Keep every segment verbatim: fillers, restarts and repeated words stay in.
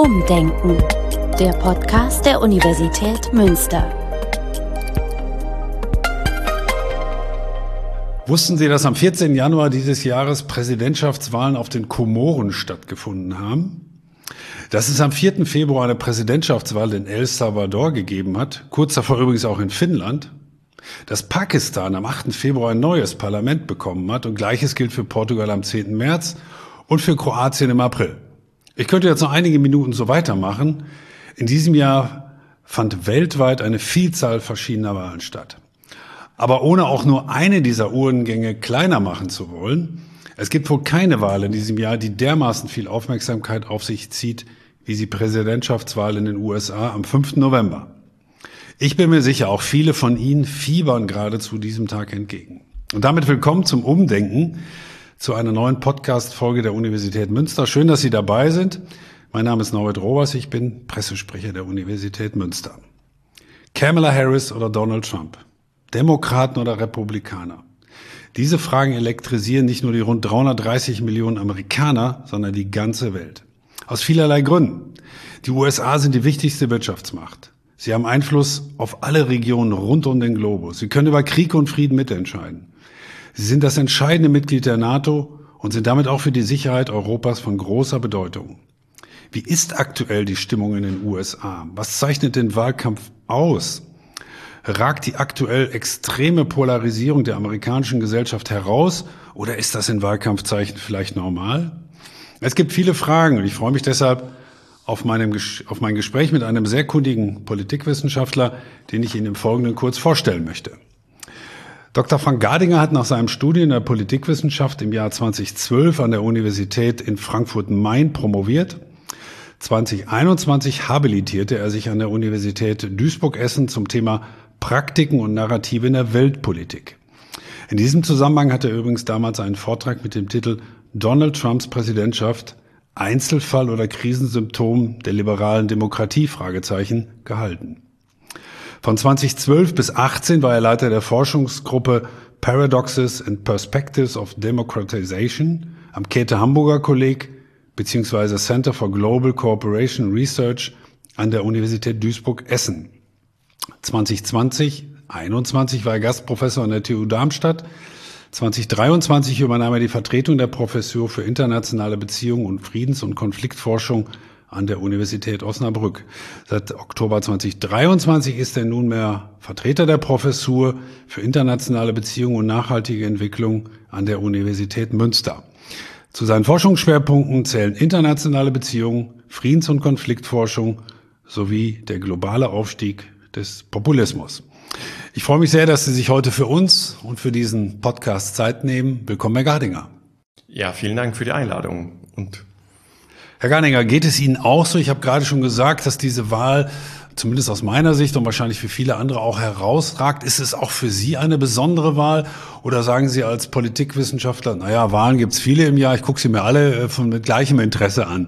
Umdenken, der Podcast der Universität Münster. Wussten Sie, dass am vierzehnten Januar dieses Jahres Präsidentschaftswahlen auf den Komoren stattgefunden haben? Dass es am vierten Februar eine Präsidentschaftswahl in El Salvador gegeben hat, kurz davor übrigens auch in Finnland? Dass Pakistan am achten Februar ein neues Parlament bekommen hat und Gleiches gilt für Portugal am zehnten März und für Kroatien im April. Ich könnte jetzt noch einige Minuten so weitermachen. In diesem Jahr fand weltweit eine Vielzahl verschiedener Wahlen statt. Aber ohne auch nur eine dieser Uhrengänge kleiner machen zu wollen, es gibt wohl keine Wahl in diesem Jahr, die dermaßen viel Aufmerksamkeit auf sich zieht, wie die Präsidentschaftswahl in den U S A am fünften November. Ich bin mir sicher, auch viele von Ihnen fiebern gerade zu diesem Tag entgegen. Und damit willkommen zum Umdenken, zu einer neuen Podcast-Folge der Universität Münster. Schön, dass Sie dabei sind. Mein Name ist Norbert Rohrs, ich bin Pressesprecher der Universität Münster. Kamala Harris oder Donald Trump? Demokraten oder Republikaner? Diese Fragen elektrisieren nicht nur die rund dreihundertdreißig Millionen Amerikaner, sondern die ganze Welt. Aus vielerlei Gründen. Die U S A sind die wichtigste Wirtschaftsmacht. Sie haben Einfluss auf alle Regionen rund um den Globus. Sie können über Krieg und Frieden mitentscheiden. Sie sind das entscheidende Mitglied der NATO und sind damit auch für die Sicherheit Europas von großer Bedeutung. Wie ist aktuell die Stimmung in den U S A? Was zeichnet den Wahlkampf aus? Ragt die aktuell extreme Polarisierung der amerikanischen Gesellschaft heraus oder ist das in Wahlkampfzeichen vielleicht normal? Es gibt viele Fragen und ich freue mich deshalb auf, meinem, auf mein Gespräch mit einem sehr kundigen Politikwissenschaftler, den ich Ihnen im Folgenden kurz vorstellen möchte. Doktor Frank Gardinger hat nach seinem Studium in der Politikwissenschaft im Jahr zweitausendzwölf an der Universität in Frankfurt-Main promoviert. zweitausendeinundzwanzig habilitierte er sich an der Universität Duisburg-Essen zum Thema Praktiken und Narrative in der Weltpolitik. In diesem Zusammenhang hat er übrigens damals einen Vortrag mit dem Titel Donald Trumps Präsidentschaft, Einzelfall oder Krisensymptom der liberalen Demokratie, Fragezeichen, gehalten. Von zweitausendzwölf bis achtzehn war er Leiter der Forschungsgruppe Paradoxes and Perspectives of Democratization am Käthe-Hamburger Kolleg bzw. Center for Global Cooperation Research an der Universität Duisburg-Essen. zweitausendzwanzig einundzwanzig war er Gastprofessor an der T U Darmstadt. zweitausenddreiundzwanzig übernahm er die Vertretung der Professur für internationale Beziehungen und Friedens- und Konfliktforschung an der Universität Osnabrück. Seit Oktober zweitausenddreiundzwanzig ist er nunmehr Vertreter der Professur für internationale Beziehungen und nachhaltige Entwicklung an der Universität Münster. Zu seinen Forschungsschwerpunkten zählen internationale Beziehungen, Friedens- und Konfliktforschung sowie der globale Aufstieg des Populismus. Ich freue mich sehr, dass Sie sich heute für uns und für diesen Podcast Zeit nehmen. Willkommen, Herr Gardinger. Ja, vielen Dank für die Einladung. Und Herr Gardinger, geht es Ihnen auch so? Ich habe gerade schon gesagt, dass diese Wahl zumindest aus meiner Sicht und wahrscheinlich für viele andere auch herausragt. Ist es auch für Sie eine besondere Wahl? Oder sagen Sie als Politikwissenschaftler, naja, Wahlen gibt es viele im Jahr, ich gucke sie mir alle von mit gleichem Interesse an?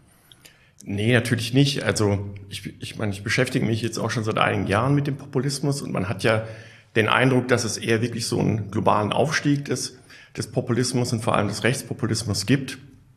Nee, natürlich nicht. Also ich, ich meine, ich beschäftige mich jetzt auch schon seit einigen Jahren mit dem Populismus und man hat ja den Eindruck, dass es eher wirklich so einen globalen Aufstieg des, des Populismus und vor allem des Rechtspopulismus gibt.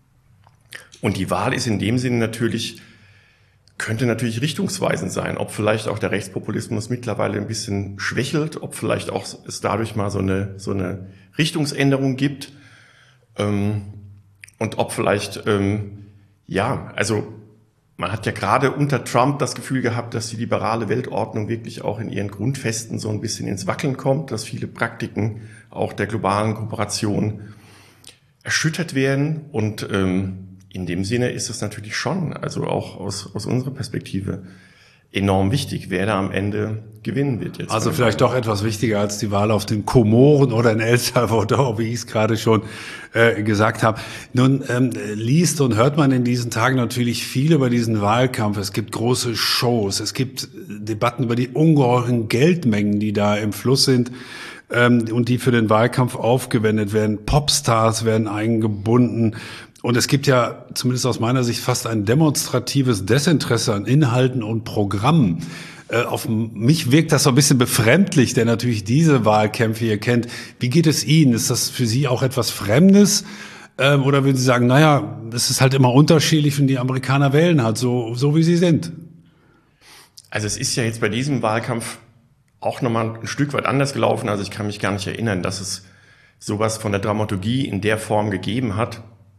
Und die Wahl ist in dem Sinne natürlich, könnte natürlich richtungsweisend sein, ob vielleicht auch der Rechtspopulismus mittlerweile ein bisschen schwächelt, ob vielleicht auch es dadurch mal so eine, so eine Richtungsänderung gibt, ähm, und ob vielleicht, ähm, ja, also man hat ja gerade unter Trump das Gefühl gehabt, dass die liberale Weltordnung wirklich auch in ihren Grundfesten so ein bisschen ins Wackeln kommt, dass viele Praktiken auch der globalen Kooperation erschüttert werden und ähm, in dem Sinne ist es natürlich schon, also auch aus, aus unserer Perspektive, enorm wichtig, wer da am Ende gewinnen wird. Jetzt also vielleicht doch etwas wichtiger als die Wahl auf den Komoren oder in El Salvador, wie ich es gerade schon äh, gesagt habe. Nun ähm, liest und hört man in diesen Tagen natürlich viel über diesen Wahlkampf. Es gibt große Shows, es gibt Debatten über die ungeheuren Geldmengen, die da im Fluss sind ähm, und die für den Wahlkampf aufgewendet werden. Popstars werden eingebunden. Und es gibt ja, zumindest aus meiner Sicht, fast ein demonstratives Desinteresse an Inhalten und Programmen. Äh, auf mich wirkt das so ein bisschen befremdlich, der natürlich diese Wahlkämpfe hier kennt. Wie geht es Ihnen? Ist das für Sie auch etwas Fremdes? Ähm, oder würden Sie sagen, naja, es ist halt immer unterschiedlich und die Amerikaner wählen halt so, so wie sie sind? Also es ist ja jetzt bei diesem Wahlkampf auch nochmal ein Stück weit anders gelaufen. Also ich kann mich gar nicht erinnern, dass es sowas von der Dramaturgie in der Form gegeben hat.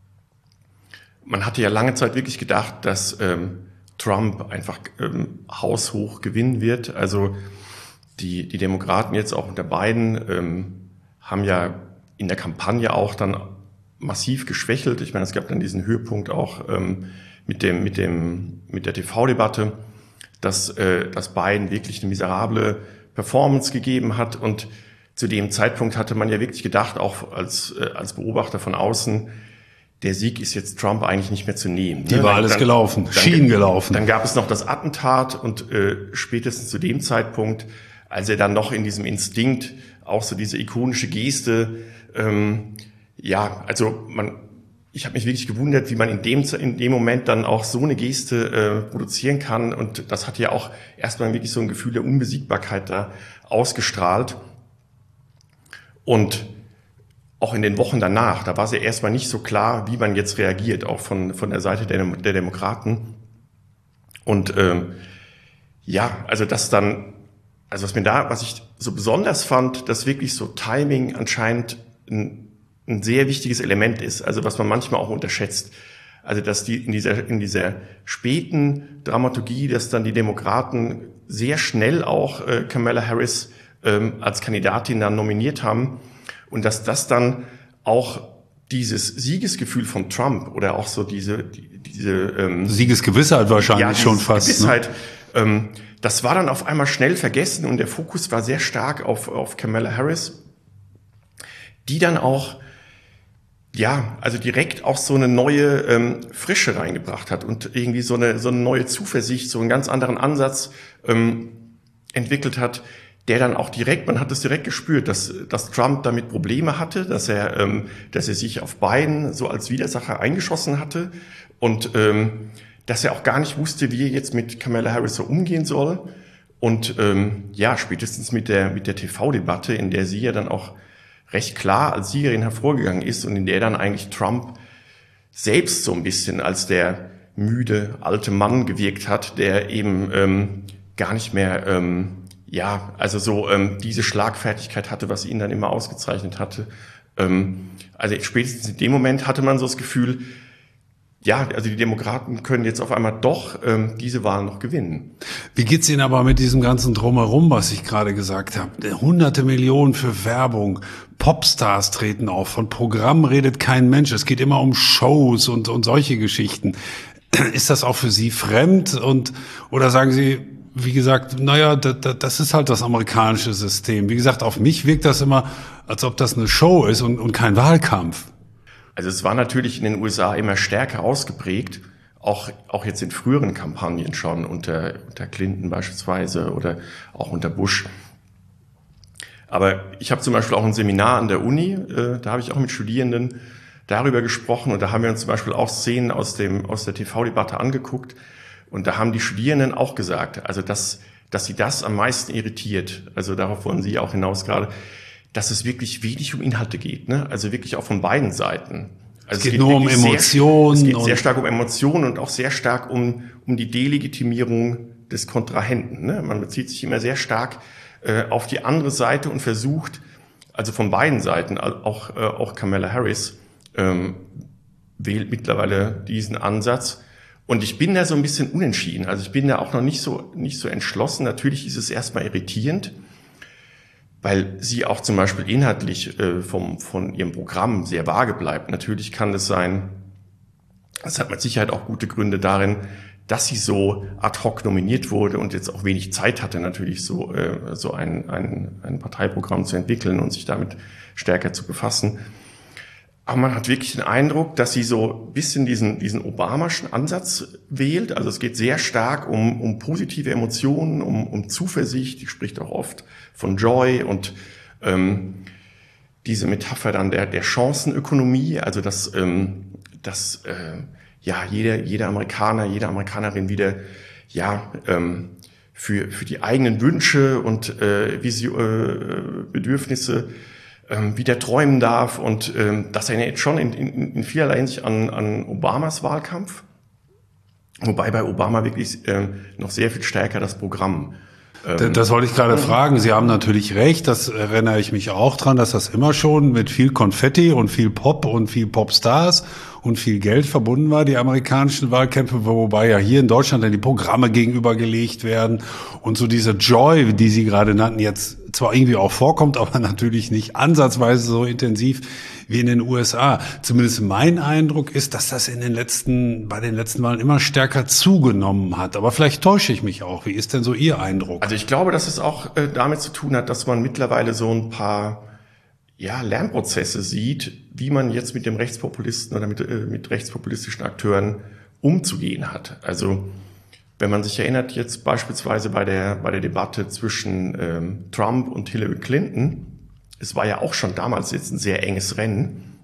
Man hatte ja lange Zeit wirklich gedacht, dass ähm, Trump einfach ähm, haushoch gewinnen wird. Also die, die Demokraten jetzt auch unter Biden ähm, haben ja in der Kampagne auch dann massiv geschwächelt. Ich meine, es gab dann diesen Höhepunkt auch ähm, mit dem, mit dem, mit der T V-Debatte, dass, äh, dass Biden wirklich eine miserable Performance gegeben hat. Und zu dem Zeitpunkt hatte man ja wirklich gedacht, auch als, äh, als Beobachter von außen, der Sieg ist jetzt Trump eigentlich nicht mehr zu nehmen. Die Wahl ist gelaufen, Schienen gelaufen. Dann gab es noch das Attentat und äh, spätestens zu dem Zeitpunkt, als er dann noch in diesem Instinkt auch so diese ikonische Geste, ähm, ja, also man, ich habe mich wirklich gewundert, wie man in dem in dem Moment dann auch so eine Geste äh, produzieren kann, und das hat ja auch erstmal wirklich so ein Gefühl der Unbesiegbarkeit da ausgestrahlt. Und auch in den Wochen danach, da war es ja erstmal nicht so klar, wie man jetzt reagiert, auch von von der Seite der, der Demokraten. Und ähm, ja, also das dann, also was mir da, was ich so besonders fand, dass wirklich so Timing anscheinend ein, ein sehr wichtiges Element ist, also was man manchmal auch unterschätzt. Also dass die in dieser in dieser späten Dramaturgie, dass dann die Demokraten sehr schnell auch äh, Kamala Harris ähm, als Kandidatin dann nominiert haben. Und dass das dann auch dieses Siegesgefühl von Trump oder auch so diese die, diese ähm, Siegesgewissheit wahrscheinlich ja, schon fast. Gewissheit, ne? ähm, das war dann auf einmal schnell vergessen und der Fokus war sehr stark auf auf Kamala Harris, die dann auch ja also direkt auch so eine neue ähm, Frische reingebracht hat und irgendwie so eine so eine neue Zuversicht, so einen ganz anderen Ansatz ähm, entwickelt hat, der dann auch direkt, man hat es direkt gespürt, dass, dass Trump damit Probleme hatte, dass er, ähm, dass er sich auf Biden so als Widersacher eingeschossen hatte und ähm, dass er auch gar nicht wusste, wie er jetzt mit Kamala Harris so umgehen soll. Und ähm, ja, spätestens mit der mit der T V-Debatte, in der sie ja dann auch recht klar als Siegerin hervorgegangen ist und in der dann eigentlich Trump selbst so ein bisschen als der müde alte Mann gewirkt hat, der eben ähm, gar nicht mehr ähm, ja, also so ähm, diese Schlagfertigkeit hatte, was ihn dann immer ausgezeichnet hatte. Ähm, also spätestens in dem Moment hatte man so das Gefühl, ja, also die Demokraten können jetzt auf einmal doch ähm, diese Wahl noch gewinnen. Wie geht's Ihnen aber mit diesem ganzen Drumherum, was ich gerade gesagt habe? Hunderte Millionen für Werbung, Popstars treten auf, von Programmen redet kein Mensch. Es geht immer um Shows und, und solche Geschichten. Ist das auch für Sie fremd und oder sagen Sie, wie gesagt, naja, das, das ist halt das amerikanische System. Wie gesagt, auf mich wirkt das immer, als ob das eine Show ist und, und kein Wahlkampf. Also es war natürlich in den U S A immer stärker ausgeprägt, auch, auch jetzt in früheren Kampagnen schon, unter, unter Clinton beispielsweise oder auch unter Bush. Aber ich habe zum Beispiel auch ein Seminar an der Uni, äh, da habe ich auch mit Studierenden darüber gesprochen und da haben wir uns zum Beispiel auch Szenen aus dem aus der T V-Debatte angeguckt. Und da haben die Studierenden auch gesagt, also dass, dass sie das am meisten irritiert, also darauf wollen Sie auch hinaus gerade, dass es wirklich wenig um Inhalte geht, ne? Also wirklich auch von beiden Seiten. Also es, geht es geht nur um Emotionen. Sehr, es geht sehr stark um Emotionen und auch sehr stark um, um die Delegitimierung des Kontrahenten, ne? Man bezieht sich immer sehr stark äh, auf die andere Seite und versucht, also von beiden Seiten, auch, äh, auch Kamala Harris ähm, wählt mittlerweile diesen Ansatz. Und ich bin da so ein bisschen unentschieden. Also ich bin da auch noch nicht so nicht so entschlossen. Natürlich ist es erstmal irritierend, weil sie auch zum Beispiel inhaltlich äh, vom von ihrem Programm sehr vage bleibt. Natürlich kann es sein, das hat mit Sicherheit auch gute Gründe darin, dass sie so ad hoc nominiert wurde und jetzt auch wenig Zeit hatte, natürlich so äh, so ein, ein ein Parteiprogramm zu entwickeln und sich damit stärker zu befassen. Aber man hat wirklich den Eindruck, dass sie so ein bisschen diesen, diesen Obamaschen Ansatz wählt. Also es geht sehr stark um, um positive Emotionen, um, um Zuversicht. Die spricht auch oft von Joy und ähm, diese Metapher dann der, der Chancenökonomie. Also dass, ähm, dass äh, ja jeder, jeder Amerikaner, jede Amerikanerin wieder ja ähm, für, für die eigenen Wünsche und äh, Vision, äh, Bedürfnisse ähm, wieder träumen darf. Und ähm, das erinnert schon in, in, in vielerlei Hinsicht an, an Obamas Wahlkampf. Wobei bei Obama wirklich ähm, noch sehr viel stärker das Programm. Ähm, das wollte ich gerade fragen. Sie haben natürlich recht, das erinnere ich mich auch dran, dass das immer schon mit viel Konfetti und viel Pop und viel Popstars und viel Geld verbunden war, die amerikanischen Wahlkämpfe, wobei ja hier in Deutschland dann die Programme gegenübergelegt werden und so diese Joy, die Sie gerade nannten, jetzt zwar irgendwie auch vorkommt, aber natürlich nicht ansatzweise so intensiv wie in den U S A. Zumindest mein Eindruck ist, dass das in den letzten, bei den letzten Wahlen immer stärker zugenommen hat. Aber vielleicht täusche ich mich auch. Wie ist denn so Ihr Eindruck? Also ich glaube, dass es auch äh, damit zu tun hat, dass man mittlerweile so ein paar ja, Lernprozesse sieht, wie man jetzt mit dem Rechtspopulisten oder mit, äh, mit rechtspopulistischen Akteuren umzugehen hat. Also wenn man sich erinnert, jetzt beispielsweise bei der, bei der Debatte zwischen ähm, Trump und Hillary Clinton, es war ja auch schon damals jetzt ein sehr enges Rennen,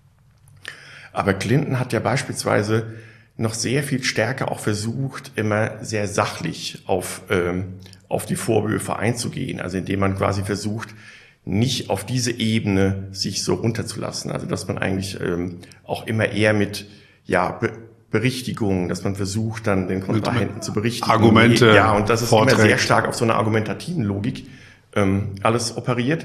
aber Clinton hat ja beispielsweise noch sehr viel stärker auch versucht, immer sehr sachlich auf, ähm, auf die Vorwürfe einzugehen, also indem man quasi versucht, nicht auf diese Ebene sich so runterzulassen, also dass man eigentlich ähm, auch immer eher mit ja Be- Berichtigungen, dass man versucht, dann den Kontrahenten zu berichtigen. Argumente, ja, und das ist Vorträge. immer sehr stark auf so einer argumentativen Logik ähm, alles operiert.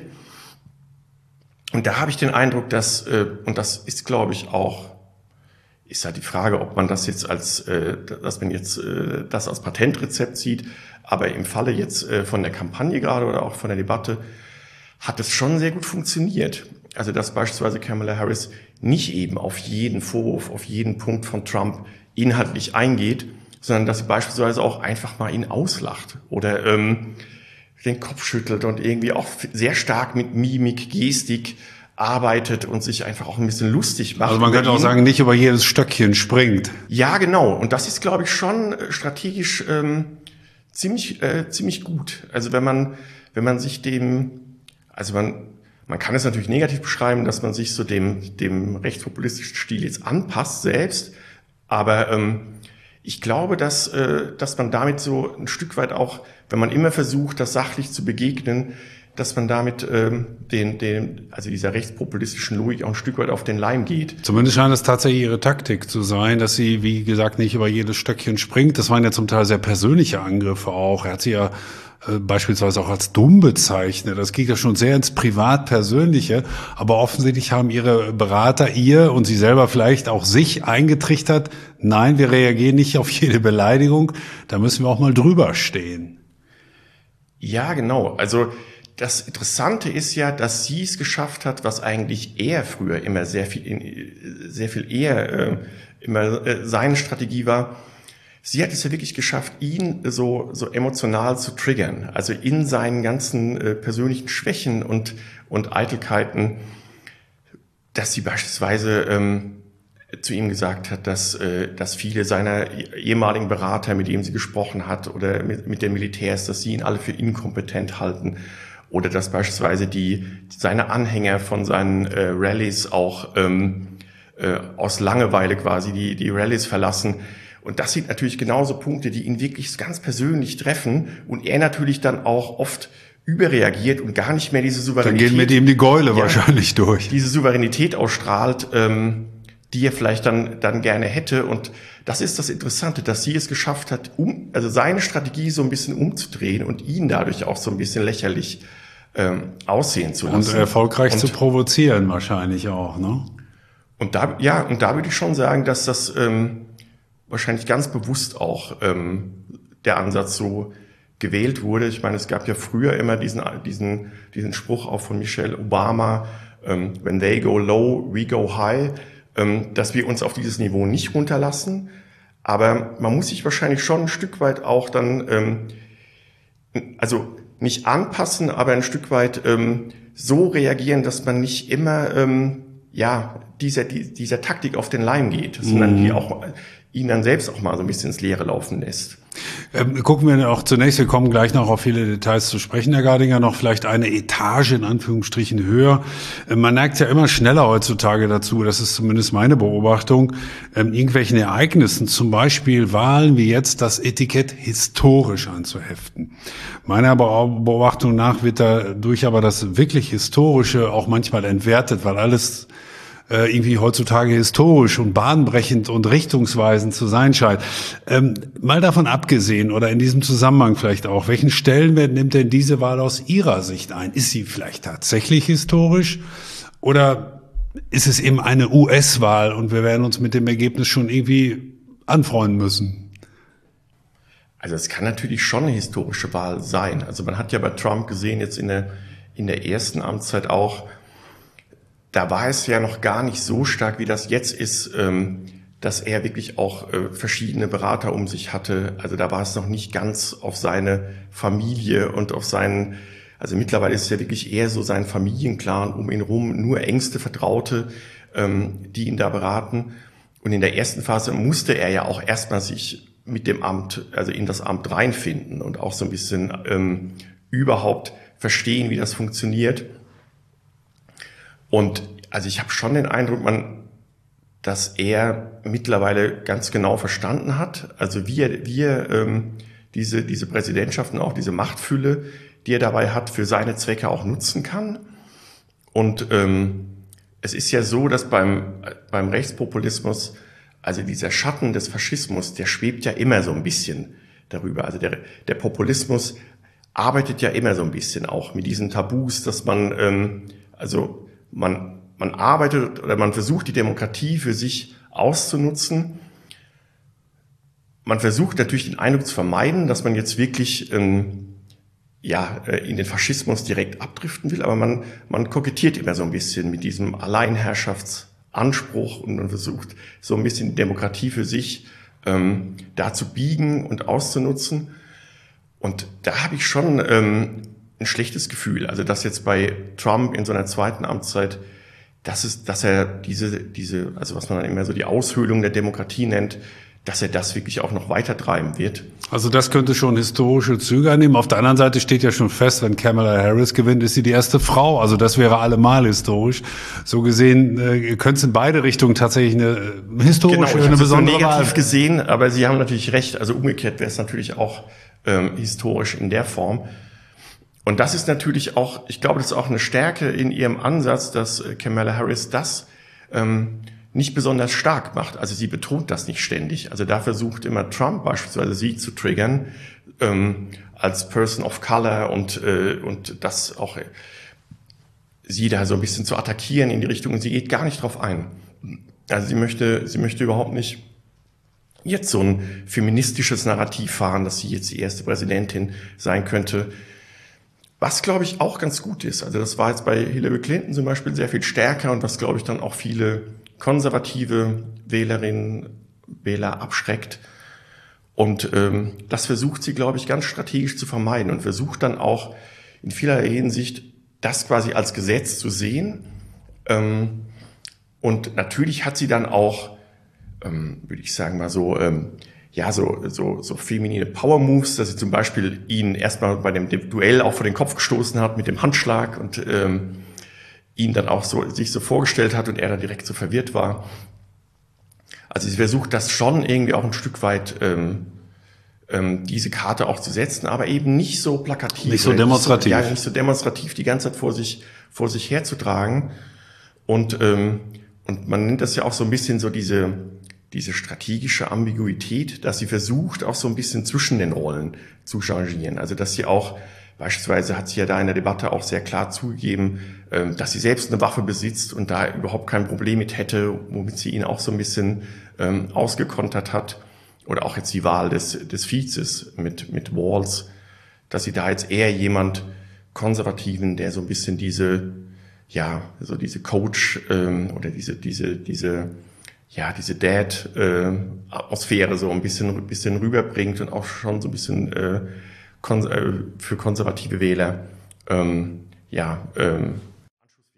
Und da habe ich den Eindruck, dass, äh, und das ist, glaube ich, auch, ist halt die Frage, ob man das jetzt als, äh, dass man jetzt äh, das als Patentrezept sieht, aber im Falle jetzt äh, von der Kampagne gerade oder auch von der Debatte hat es schon sehr gut funktioniert. Also dass beispielsweise Kamala Harris nicht eben auf jeden Vorwurf, auf jeden Punkt von Trump inhaltlich eingeht, sondern dass sie beispielsweise auch einfach mal ihn auslacht oder ähm, den Kopf schüttelt und irgendwie auch sehr stark mit Mimik, Gestik arbeitet und sich einfach auch ein bisschen lustig macht. Also man könnte auch sagen, nicht über jedes Stöckchen springt. Ja, genau. Und das ist, glaube ich, schon strategisch ähm, ziemlich äh, ziemlich gut. Also wenn man wenn man sich dem, also man man kann es natürlich negativ beschreiben, dass man sich so dem dem rechtspopulistischen Stil jetzt anpasst selbst, aber ähm, ich glaube, dass, äh, dass man damit so ein Stück weit auch, wenn man immer versucht, das sachlich zu begegnen, dass man damit ähm, den, den, also dieser rechtspopulistischen Logik auch ein Stück weit auf den Leim geht. Zumindest scheint es tatsächlich Ihre Taktik zu sein, dass sie, wie gesagt, nicht über jedes Stöckchen springt. Das waren ja zum Teil sehr persönliche Angriffe auch. Er hat sie ja äh, beispielsweise auch als dumm bezeichnet. Das geht ja schon sehr ins Privat-Persönliche. Aber offensichtlich haben Ihre Berater ihr und Sie selber vielleicht auch sich eingetrichtert, nein, wir reagieren nicht auf jede Beleidigung. Da müssen wir auch mal drüber stehen. Ja, genau. Also das Interessante ist ja, dass sie es geschafft hat, was eigentlich er früher immer sehr viel, sehr viel eher äh, immer äh, seine Strategie war. Sie hat es ja wirklich geschafft, ihn so so emotional zu triggern, also in seinen ganzen äh, persönlichen Schwächen und und Eitelkeiten, dass sie beispielsweise ähm, zu ihm gesagt hat, dass äh, dass viele seiner ehemaligen Berater, mit denen sie gesprochen hat, oder mit, mit den Militärs, dass sie ihn alle für inkompetent halten. Oder dass beispielsweise die seine Anhänger von seinen äh, Rallyes auch ähm, äh, aus Langeweile quasi die die Rallyes verlassen. Und das sind natürlich genauso Punkte, die ihn wirklich ganz persönlich treffen und er natürlich dann auch oft überreagiert und gar nicht mehr diese Souveränität. Dann gehen mit ihm die Gäule ja, wahrscheinlich durch. Diese Souveränität ausstrahlt, ähm, die er vielleicht dann dann gerne hätte. Und das ist das Interessante, dass sie es geschafft hat, um also seine Strategie so ein bisschen umzudrehen und ihn dadurch auch so ein bisschen lächerlich ähm, aussehen zu lassen. Und erfolgreich und, zu provozieren wahrscheinlich auch, ne? Und da, ja, und da würde ich schon sagen, dass das ähm, wahrscheinlich ganz bewusst auch ähm, der Ansatz so gewählt wurde. Ich meine, es gab ja früher immer diesen diesen diesen Spruch auch von Michelle Obama, ähm, when they go low, we go high, ähm, dass wir uns auf dieses Niveau nicht runterlassen. Aber man muss sich wahrscheinlich schon ein Stück weit auch dann, ähm, also nicht anpassen, aber ein Stück weit ähm, so reagieren, dass man nicht immer ähm, ja dieser die, dieser Taktik auf den Leim geht, sondern mhm. die auch ihn dann selbst auch mal so ein bisschen ins Leere laufen lässt. Ähm, gucken wir auch zunächst, wir kommen gleich noch auf viele Details zu sprechen, Herr Gardinger, noch vielleicht eine Etage in Anführungsstrichen höher. Ähm, man neigt ja immer schneller heutzutage dazu, das ist zumindest meine Beobachtung, ähm, irgendwelchen Ereignissen, zum Beispiel Wahlen wie jetzt, das Etikett historisch anzuheften. Meiner Beobachtung nach wird dadurch aber das wirklich Historische auch manchmal entwertet, weil alles irgendwie heutzutage historisch und bahnbrechend und richtungsweisend zu sein scheint. Ähm, mal davon abgesehen oder in diesem Zusammenhang vielleicht auch, welchen Stellenwert nimmt denn diese Wahl aus Ihrer Sicht ein? Ist sie vielleicht tatsächlich historisch oder ist es eben eine U S-Wahl und wir werden uns mit dem Ergebnis schon irgendwie anfreunden müssen? Also es kann natürlich schon eine historische Wahl sein. Also man hat ja bei Trump gesehen, jetzt in der, in der ersten Amtszeit auch, da war es ja noch gar nicht so stark, wie das jetzt ist, dass er wirklich auch verschiedene Berater um sich hatte. Also da war es noch nicht ganz auf seine Familie und auf seinen, also mittlerweile ist es ja wirklich eher so sein Familienclan um ihn rum, nur engste Vertraute, die ihn da beraten. Und in der ersten Phase musste er ja auch erstmal sich mit dem Amt, also in das Amt reinfinden und auch so ein bisschen ähm, überhaupt verstehen, wie das funktioniert. Und also ich habe schon den Eindruck, man, dass er mittlerweile ganz genau verstanden hat, also wie er, wie er ähm, diese, diese Präsidentschaften, auch diese Machtfülle, die er dabei hat, für seine Zwecke auch nutzen kann. Und ähm, es ist ja so, dass beim, beim Rechtspopulismus, also dieser Schatten des Faschismus, der schwebt ja immer so ein bisschen darüber. Also der, der Populismus arbeitet ja immer so ein bisschen auch mit diesen Tabus, dass man, ähm, also Man, man arbeitet oder man versucht, die Demokratie für sich auszunutzen. Man versucht natürlich den Eindruck zu vermeiden, dass man jetzt wirklich ähm, ja, in den Faschismus direkt abdriften will, aber man, man kokettiert immer so ein bisschen mit diesem Alleinherrschaftsanspruch und man versucht so ein bisschen die Demokratie für sich ähm, da zu biegen und auszunutzen. Und da habe ich schon ähm, ein schlechtes Gefühl. Also dass jetzt bei Trump in seiner zweiten Amtszeit, dass es, dass er diese, diese, also was man dann immer so die Aushöhlung der Demokratie nennt, dass er das wirklich auch noch weiter treiben wird. Also das könnte schon historische Züge annehmen. Auf der anderen Seite steht ja schon fest, wenn Kamala Harris gewinnt, ist sie die erste Frau. Also das wäre allemal historisch. So gesehen äh, könnte es in beide Richtungen tatsächlich eine äh, historische, genau, eine besondere Wahl. Negativ Wahl gesehen, aber Sie haben natürlich recht. Also umgekehrt wäre es natürlich auch ähm, historisch in der Form. Und das ist natürlich auch, ich glaube, das ist auch eine Stärke in ihrem Ansatz, dass Kamala Harris das ähm, nicht besonders stark macht. Also sie betont das nicht ständig. Also da versucht immer Trump beispielsweise sie zu triggern ähm, als Person of Color und äh, und das auch äh, sie da so ein bisschen zu attackieren in die Richtung. Und sie geht gar nicht drauf ein. Also sie möchte sie möchte überhaupt nicht jetzt so ein feministisches Narrativ fahren, dass sie jetzt die erste Präsidentin sein könnte. Was, glaube ich, auch ganz gut ist. Also das war jetzt bei Hillary Clinton zum Beispiel sehr viel stärker und was, glaube ich, dann auch viele konservative Wählerinnen, Wähler abschreckt. Und ähm, das versucht sie, glaube ich, ganz strategisch zu vermeiden und versucht dann auch in vielerlei Hinsicht das quasi als Gesetz zu sehen. Ähm, und natürlich hat sie dann auch, ähm, würde ich sagen mal so, ähm, ja, so, so, so feminine Power-Moves, dass sie zum Beispiel ihn erstmal bei dem Duell auch vor den Kopf gestoßen hat mit dem Handschlag und ähm, ihn dann auch so sich so vorgestellt hat und er dann direkt so verwirrt war. Also sie versucht das schon irgendwie auch ein Stück weit ähm, ähm, diese Karte auch zu setzen, aber eben nicht so plakativ. Nicht so demonstrativ. Nicht so, ja, nicht so demonstrativ die ganze Zeit vor sich, vor sich herzutragen. Und, ähm, und man nennt das ja auch so ein bisschen so diese, diese strategische Ambiguität, dass sie versucht, auch so ein bisschen zwischen den Rollen zu changieren. Also dass sie auch, beispielsweise hat sie ja da in der Debatte auch sehr klar zugegeben, ähm, dass sie selbst eine Waffe besitzt und da überhaupt kein Problem mit hätte, womit sie ihn auch so ein bisschen ähm, ausgekontert hat. Oder auch jetzt die Wahl des, des Vizes mit, mit Walz, dass sie da jetzt eher jemand Konservativen, der so ein bisschen diese, ja, so diese Coach ähm, oder diese, diese, diese, ja, diese Dad-Atmosphäre äh, so ein bisschen, ein bisschen rüberbringt und auch schon so ein bisschen äh, kon- äh, für konservative Wähler, ähm, ja, ähm,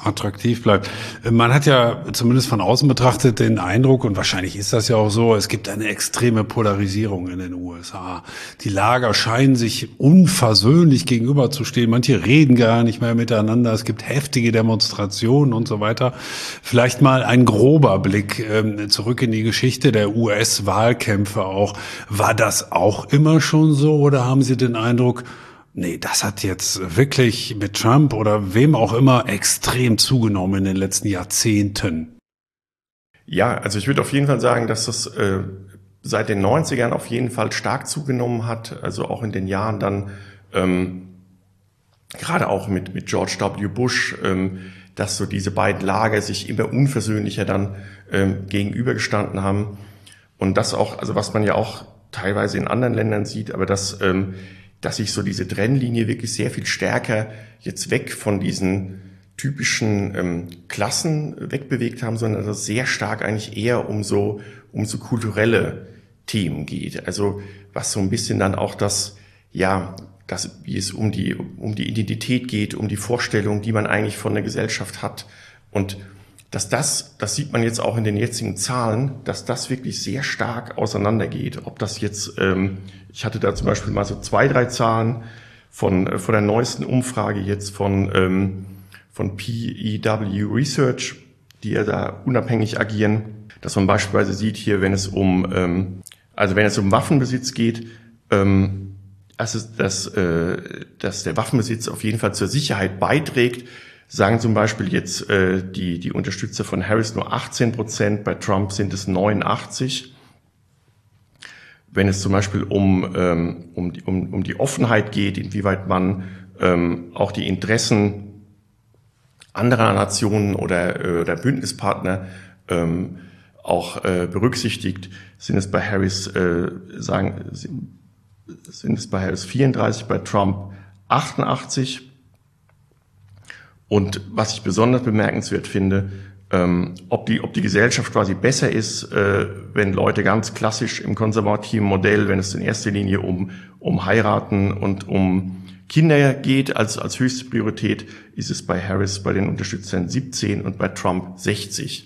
attraktiv bleibt. Man hat ja zumindest von außen betrachtet den Eindruck, und wahrscheinlich ist das ja auch so, es gibt eine extreme Polarisierung in den U S A. Die Lager scheinen sich unversöhnlich gegenüberzustehen. Manche reden gar nicht mehr miteinander. Es gibt heftige Demonstrationen und so weiter. Vielleicht mal ein grober Blick ähm, zurück in die Geschichte der U S-Wahlkämpfe auch. War das auch immer schon so, oder haben Sie den Eindruck, nee, das hat jetzt wirklich mit Trump oder wem auch immer extrem zugenommen in den letzten Jahrzehnten? Ja, also ich würde auf jeden Fall sagen, dass das äh, seit den neunzigern auf jeden Fall stark zugenommen hat. Also auch in den Jahren dann, ähm, gerade auch mit, mit George W. Bush, ähm, dass so diese beiden Lager sich immer unversöhnlicher dann ähm, gegenübergestanden haben. Und das auch, also was man ja auch teilweise in anderen Ländern sieht, aber das ähm, dass sich so diese Trennlinie wirklich sehr viel stärker jetzt weg von diesen typischen ähm, Klassen wegbewegt haben, sondern dass es sehr stark eigentlich eher um so um so kulturelle Themen geht. Also was so ein bisschen dann auch das, ja, das, wie es um die um die Identität geht, um die Vorstellung, die man eigentlich von der Gesellschaft hat. Und dass das, das sieht man jetzt auch in den jetzigen Zahlen, dass das wirklich sehr stark auseinandergeht. Ob das jetzt, ähm, ich hatte da zum Beispiel mal so zwei, drei Zahlen von, von der neuesten Umfrage jetzt von, ähm, von P E W Research, die ja da unabhängig agieren, dass man beispielsweise sieht hier, wenn es um, ähm, also wenn es um Waffenbesitz geht, ähm, also dass, äh, dass der Waffenbesitz auf jeden Fall zur Sicherheit beiträgt. Sagen zum Beispiel jetzt äh, die die Unterstützer von Harris nur achtzehn Prozent, bei Trump sind es neunundachtzig. Wenn es zum Beispiel um ähm, um die um, um die Offenheit geht, inwieweit man ähm, auch die Interessen anderer Nationen oder äh, oder Bündnispartner ähm, auch äh, berücksichtigt, sind es bei Harris äh, sagen sind, sind es bei Harris vierunddreißig, bei Trump achtundachtzig. Und was ich besonders bemerkenswert finde, ähm, ob die, ob die Gesellschaft quasi besser ist, äh, wenn Leute ganz klassisch im konservativen Modell, wenn es in erster Linie um, um Heiraten und um Kinder geht, als, als höchste Priorität, ist es bei Harris, bei den Unterstützern siebzehn und bei Trump sechzig.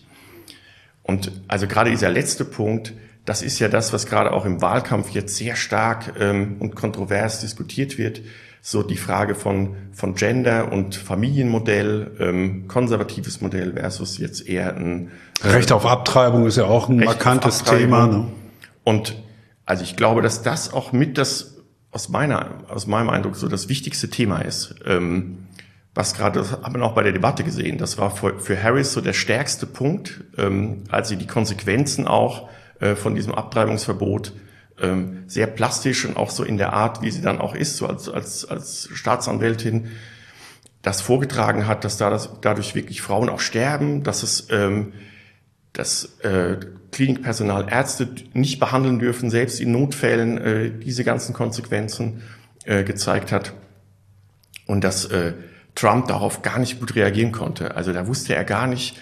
Und also gerade dieser letzte Punkt, das ist ja das, was gerade auch im Wahlkampf jetzt sehr stark ähm, und kontrovers diskutiert wird. So die Frage von von Gender und Familienmodell, ähm, konservatives Modell versus jetzt eher ein äh, Recht auf Abtreibung ist ja auch ein Recht markantes Thema. Ne? Und also ich glaube, dass das auch mit das aus meiner aus meinem Eindruck so das wichtigste Thema ist. Ähm, was gerade, das hat man auch bei der Debatte gesehen, das war für, für Harris so der stärkste Punkt, ähm, als sie die Konsequenzen auch äh, von diesem Abtreibungsverbot Ähm, sehr plastisch und auch so in der Art, wie sie dann auch ist, so als als als Staatsanwältin, das vorgetragen hat, dass da das, dadurch wirklich Frauen auch sterben, dass es ähm, dass äh, Klinikpersonal Ärzte nicht behandeln dürfen, selbst in Notfällen äh, diese ganzen Konsequenzen äh, gezeigt hat und dass äh, Trump darauf gar nicht gut reagieren konnte. Also da wusste er gar nicht,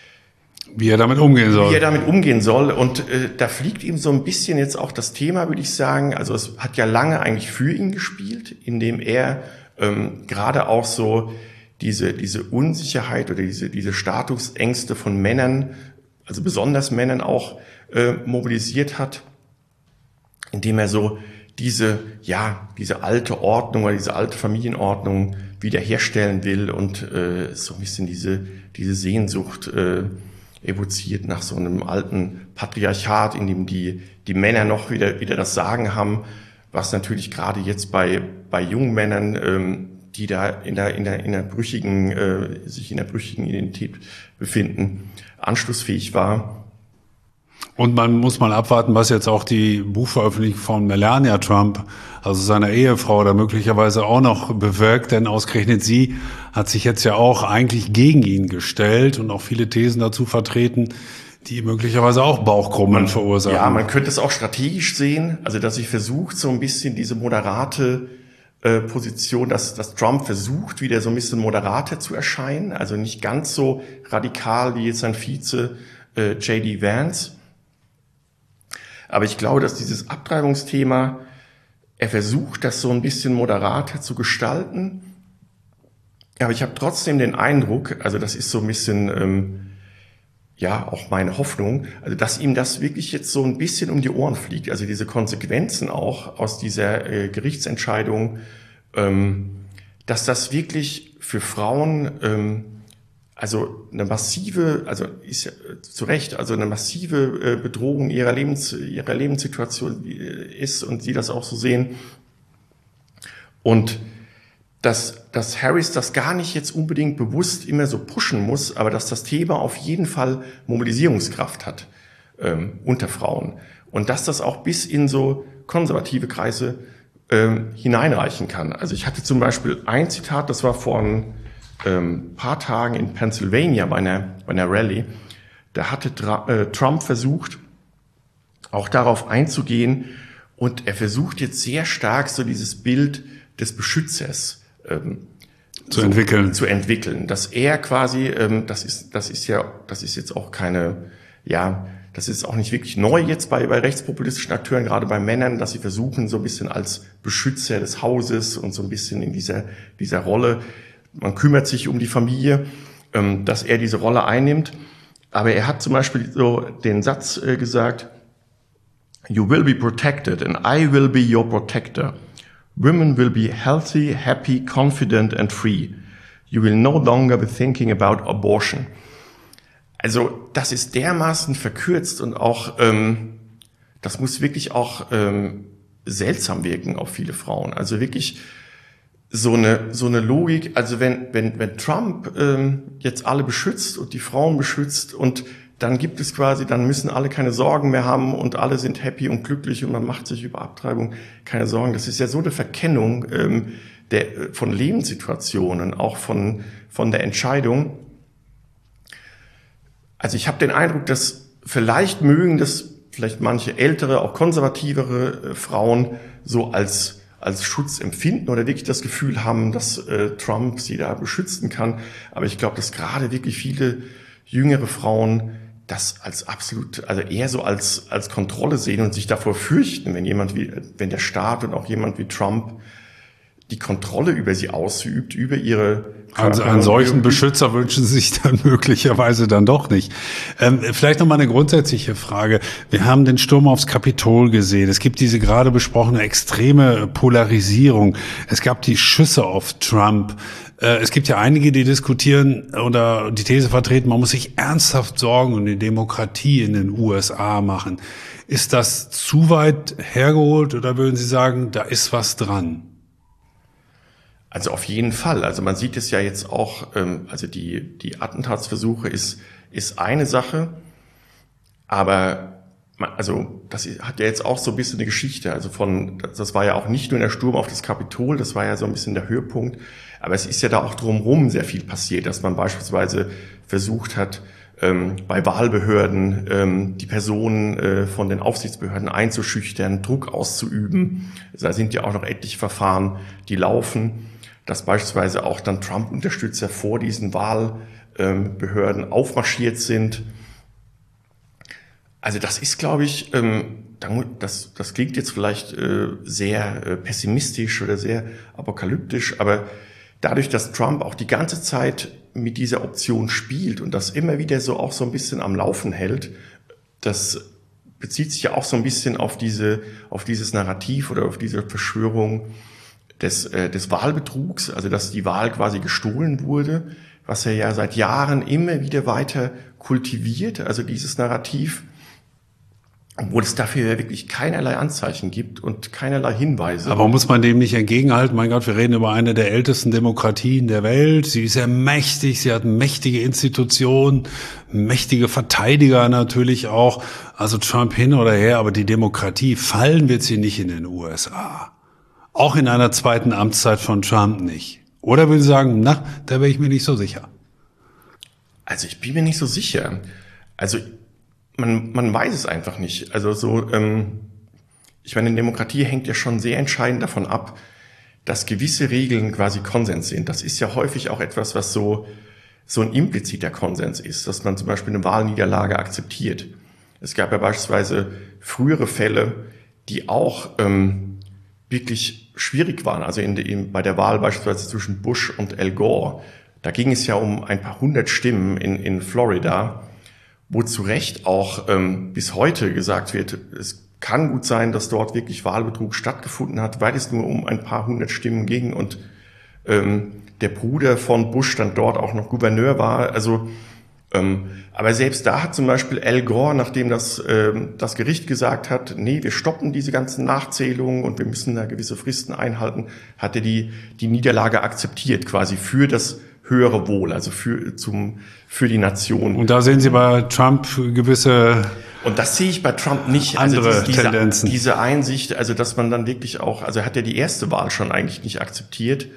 wie er damit umgehen soll. Wie er damit umgehen soll. Und äh, da fliegt ihm so ein bisschen jetzt auch das Thema, würde ich sagen. Also es hat ja lange eigentlich für ihn gespielt, indem er ähm, gerade auch so diese diese Unsicherheit oder diese diese Statusängste von Männern, also besonders Männern auch äh, mobilisiert hat, indem er so diese ja diese alte Ordnung oder diese alte Familienordnung wiederherstellen will und äh, so ein bisschen diese diese Sehnsucht äh, evoziert nach so einem alten Patriarchat, in dem die die Männer noch wieder wieder das Sagen haben, was natürlich gerade jetzt bei bei jungen Männern, ähm, die da in der in der in der brüchigen äh, sich in der brüchigen Identität befinden, anschlussfähig war. Und man muss mal abwarten, was jetzt auch die Buchveröffentlichung von Melania Trump, also seiner Ehefrau, da möglicherweise auch noch bewirkt, denn ausgerechnet sie hat sich jetzt ja auch eigentlich gegen ihn gestellt und auch viele Thesen dazu vertreten, die möglicherweise auch Bauchkrummeln verursachen. Ja, man könnte es auch strategisch sehen, also dass sie versucht, so ein bisschen diese moderate äh, Position, dass, dass Trump versucht, wieder so ein bisschen moderater zu erscheinen, also nicht ganz so radikal wie jetzt sein Vize äh, J D Vance. Aber ich glaube, dass dieses Abtreibungsthema, er versucht, das so ein bisschen moderater zu gestalten. aber ich habe trotzdem den Eindruck, also das ist so ein bisschen, ähm, ja, auch meine Hoffnung, also dass ihm das wirklich jetzt so ein bisschen um die Ohren fliegt. Also diese Konsequenzen auch aus dieser äh, Gerichtsentscheidung, ähm, dass das wirklich für Frauen ähm, also eine massive, also ist ja äh, zu Recht, also eine massive äh, Bedrohung ihrer Lebens, ihrer Lebenssituation äh, ist und sie das auch so sehen. Und dass, dass Harris das gar nicht jetzt unbedingt bewusst immer so pushen muss, aber dass das Thema auf jeden Fall Mobilisierungskraft hat ähm, unter Frauen. Und dass das auch bis in so konservative Kreise ähm, hineinreichen kann. Also ich hatte zum Beispiel ein Zitat, das war vor ein ähm, paar Tagen in Pennsylvania bei einer, bei einer Rallye. Da hatte Tra- äh, Trump versucht, auch darauf einzugehen. Und er versucht jetzt sehr stark so dieses Bild des Beschützers ähm, zu so, entwickeln. Zu entwickeln, dass er quasi, ähm, das ist, das ist ja, das ist jetzt auch keine, ja, das ist auch nicht wirklich neu jetzt bei, bei rechtspopulistischen Akteuren, gerade bei Männern, dass sie versuchen, so ein bisschen als Beschützer des Hauses und so ein bisschen in dieser, dieser Rolle, man kümmert sich um die Familie, ähm, dass er diese Rolle einnimmt. Aber er hat zum Beispiel so den Satz äh, gesagt, "You will be protected and I will be your protector. Women will be healthy, happy, confident and free. You will no longer be thinking about abortion." Also das ist dermaßen verkürzt und auch, ähm, das muss wirklich auch ähm, seltsam wirken auf viele Frauen. Also wirklich so eine so eine Logik. Also wenn wenn wenn Trump ähm, jetzt alle beschützt und die Frauen beschützt und dann gibt es quasi, dann müssen alle keine Sorgen mehr haben und alle sind happy und glücklich und man macht sich über Abtreibung keine Sorgen. Das ist ja so eine Verkennung ähm, der, von Lebenssituationen, auch von, von der Entscheidung. Also ich habe den Eindruck, dass vielleicht mögen das vielleicht manche ältere, auch konservativere äh, Frauen so als, als Schutz empfinden oder wirklich das Gefühl haben, dass äh, Trump sie da beschützen kann. Aber ich glaube, dass gerade wirklich viele jüngere Frauen das als absolut, also eher so als, als Kontrolle sehen und sich davor fürchten, wenn jemand wie, wenn der Staat und auch jemand wie Trump die Kontrolle über sie ausübt, über ihre Also einen solchen Beschützer wünschen sie sich dann möglicherweise dann doch nicht. Ähm, vielleicht noch mal eine grundsätzliche Frage. Wir haben den Sturm aufs Kapitol gesehen. Es gibt diese gerade besprochene extreme Polarisierung. Es gab die Schüsse auf Trump. Äh, es gibt ja einige, die diskutieren oder die These vertreten, man muss sich ernsthaft Sorgen um die Demokratie in den U S A machen. Ist das zu weit hergeholt oder würden Sie sagen, da ist was dran? Also auf jeden Fall. Also man sieht es ja jetzt auch, ähm, also die, die Attentatsversuche ist, ist eine Sache, aber man, also das hat ja jetzt auch so ein bisschen eine Geschichte. Also von, das war ja auch nicht nur der Sturm auf das Kapitol, das war ja so ein bisschen der Höhepunkt, aber es ist ja da auch drumherum sehr viel passiert, dass man beispielsweise versucht hat, ähm, bei Wahlbehörden ähm, die Personen äh, von den Aufsichtsbehörden einzuschüchtern, Druck auszuüben. Da sind ja auch noch etliche Verfahren, die laufen, dass beispielsweise auch dann Trump-Unterstützer vor diesen Wahlbehörden aufmarschiert sind. Also das ist, glaube ich, das, das klingt jetzt vielleicht sehr pessimistisch oder sehr apokalyptisch, aber dadurch, dass Trump auch die ganze Zeit mit dieser Option spielt und das immer wieder so auch so ein bisschen am Laufen hält, das bezieht sich ja auch so ein bisschen auf diese, auf dieses Narrativ oder auf diese Verschwörung des, äh, des Wahlbetrugs, also dass die Wahl quasi gestohlen wurde, was er ja seit Jahren immer wieder weiter kultiviert, also dieses Narrativ, obwohl es dafür ja wirklich keinerlei Anzeichen gibt und keinerlei Hinweise. Aber muss man dem nicht entgegenhalten? Mein Gott, wir reden über eine der ältesten Demokratien der Welt. Sie ist ja mächtig, sie hat mächtige Institutionen, mächtige Verteidiger natürlich auch. Also Trump hin oder her, aber die Demokratie, fallen wird sie nicht in den U S A. Auch in einer zweiten Amtszeit von Trump nicht. Oder will Sie sagen, na, da wäre ich mir nicht so sicher. Also ich bin mir nicht so sicher. Also man, man weiß es einfach nicht. Also so, ähm, ich meine, Demokratie hängt ja schon sehr entscheidend davon ab, dass gewisse Regeln quasi Konsens sind. Das ist ja häufig auch etwas, was so, so ein impliziter Konsens ist, dass man zum Beispiel eine Wahlniederlage akzeptiert. Es gab ja beispielsweise frühere Fälle, die auch ähm, wirklich schwierig waren. Also in, in, bei der Wahl beispielsweise zwischen Bush und Al Gore, da ging es ja um ein paar hundert Stimmen in, in Florida, wo zu Recht auch ähm, bis heute gesagt wird, es kann gut sein, dass dort wirklich Wahlbetrug stattgefunden hat, weil es nur um ein paar hundert Stimmen ging und ähm, der Bruder von Bush dann dort auch noch Gouverneur war. Also, ähm, aber selbst da hat zum Beispiel Al Gore, nachdem das ähm, das Gericht gesagt hat, nee, wir stoppen diese ganzen Nachzählungen und wir müssen da gewisse Fristen einhalten, hat er die die Niederlage akzeptiert, quasi für das höhere Wohl, also für zum für die Nation. Und da sehen Sie bei Trump gewisse Und das sehe ich bei Trump nicht. Andere also diese, Tendenzen. Diese Einsicht, also dass man dann wirklich auch, also er hat ja die erste Wahl schon eigentlich nicht akzeptiert.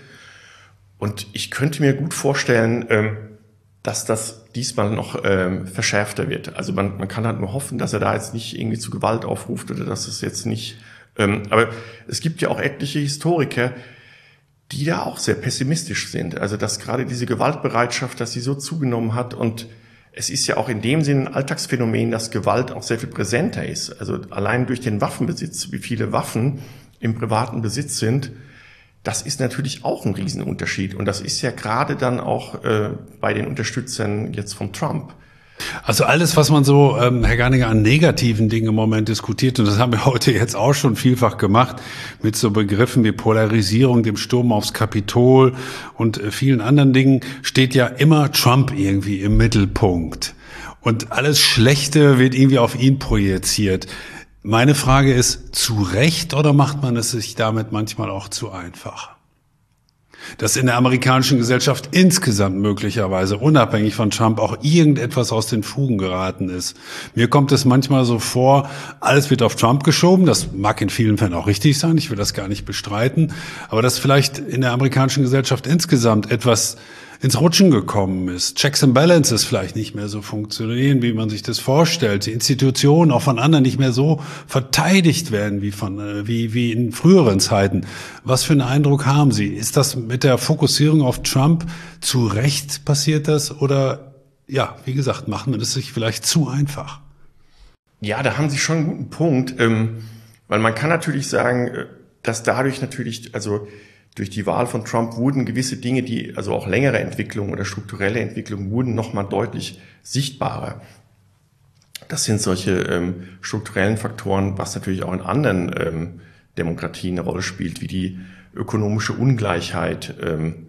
Und ich könnte mir gut vorstellen, ähm, dass das diesmal noch ähm, verschärfter wird. Also man, man kann halt nur hoffen, dass er da jetzt nicht irgendwie zu Gewalt aufruft oder dass es jetzt nicht. Ähm, aber es gibt ja auch etliche Historiker, die da auch sehr pessimistisch sind. Also dass gerade diese Gewaltbereitschaft, dass sie so zugenommen hat und es ist ja auch in dem Sinne ein Alltagsphänomen, dass Gewalt auch sehr viel präsenter ist. Also allein durch den Waffenbesitz, wie viele Waffen im privaten Besitz sind, das ist natürlich auch ein Riesenunterschied. Und das ist ja gerade dann auch äh, bei den Unterstützern jetzt von Trump. Also alles, was man so, ähm, Herr Garninger, an negativen Dingen im Moment diskutiert, und das haben wir heute jetzt auch schon vielfach gemacht, mit so Begriffen wie Polarisierung, dem Sturm aufs Kapitol und äh, vielen anderen Dingen, steht ja immer Trump irgendwie im Mittelpunkt. Und alles Schlechte wird irgendwie auf ihn projiziert. Meine Frage ist, zu Recht oder macht man es sich damit manchmal auch zu einfach? Dass in der amerikanischen Gesellschaft insgesamt möglicherweise, unabhängig von Trump, auch irgendetwas aus den Fugen geraten ist. Mir kommt es manchmal so vor, alles wird auf Trump geschoben. Das mag in vielen Fällen auch richtig sein, ich will das gar nicht bestreiten. Aber dass vielleicht in der amerikanischen Gesellschaft insgesamt etwas ins Rutschen gekommen ist. Checks and Balances vielleicht nicht mehr so funktionieren, wie man sich das vorstellt. Die Institutionen auch von anderen nicht mehr so verteidigt werden wie von wie wie in früheren Zeiten. Was für einen Eindruck haben Sie? Ist das mit der Fokussierung auf Trump zu Recht passiert das oder ja, wie gesagt, macht man es sich vielleicht zu einfach? Ja, da haben Sie schon einen guten Punkt, ähm, weil man kann natürlich sagen, dass dadurch natürlich, also durch die Wahl von Trump wurden gewisse Dinge, die, also auch längere Entwicklungen oder strukturelle Entwicklungen, wurden nochmal deutlich sichtbarer. Das sind solche ähm, strukturellen Faktoren, was natürlich auch in anderen ähm, Demokratien eine Rolle spielt, wie die ökonomische Ungleichheit, ähm,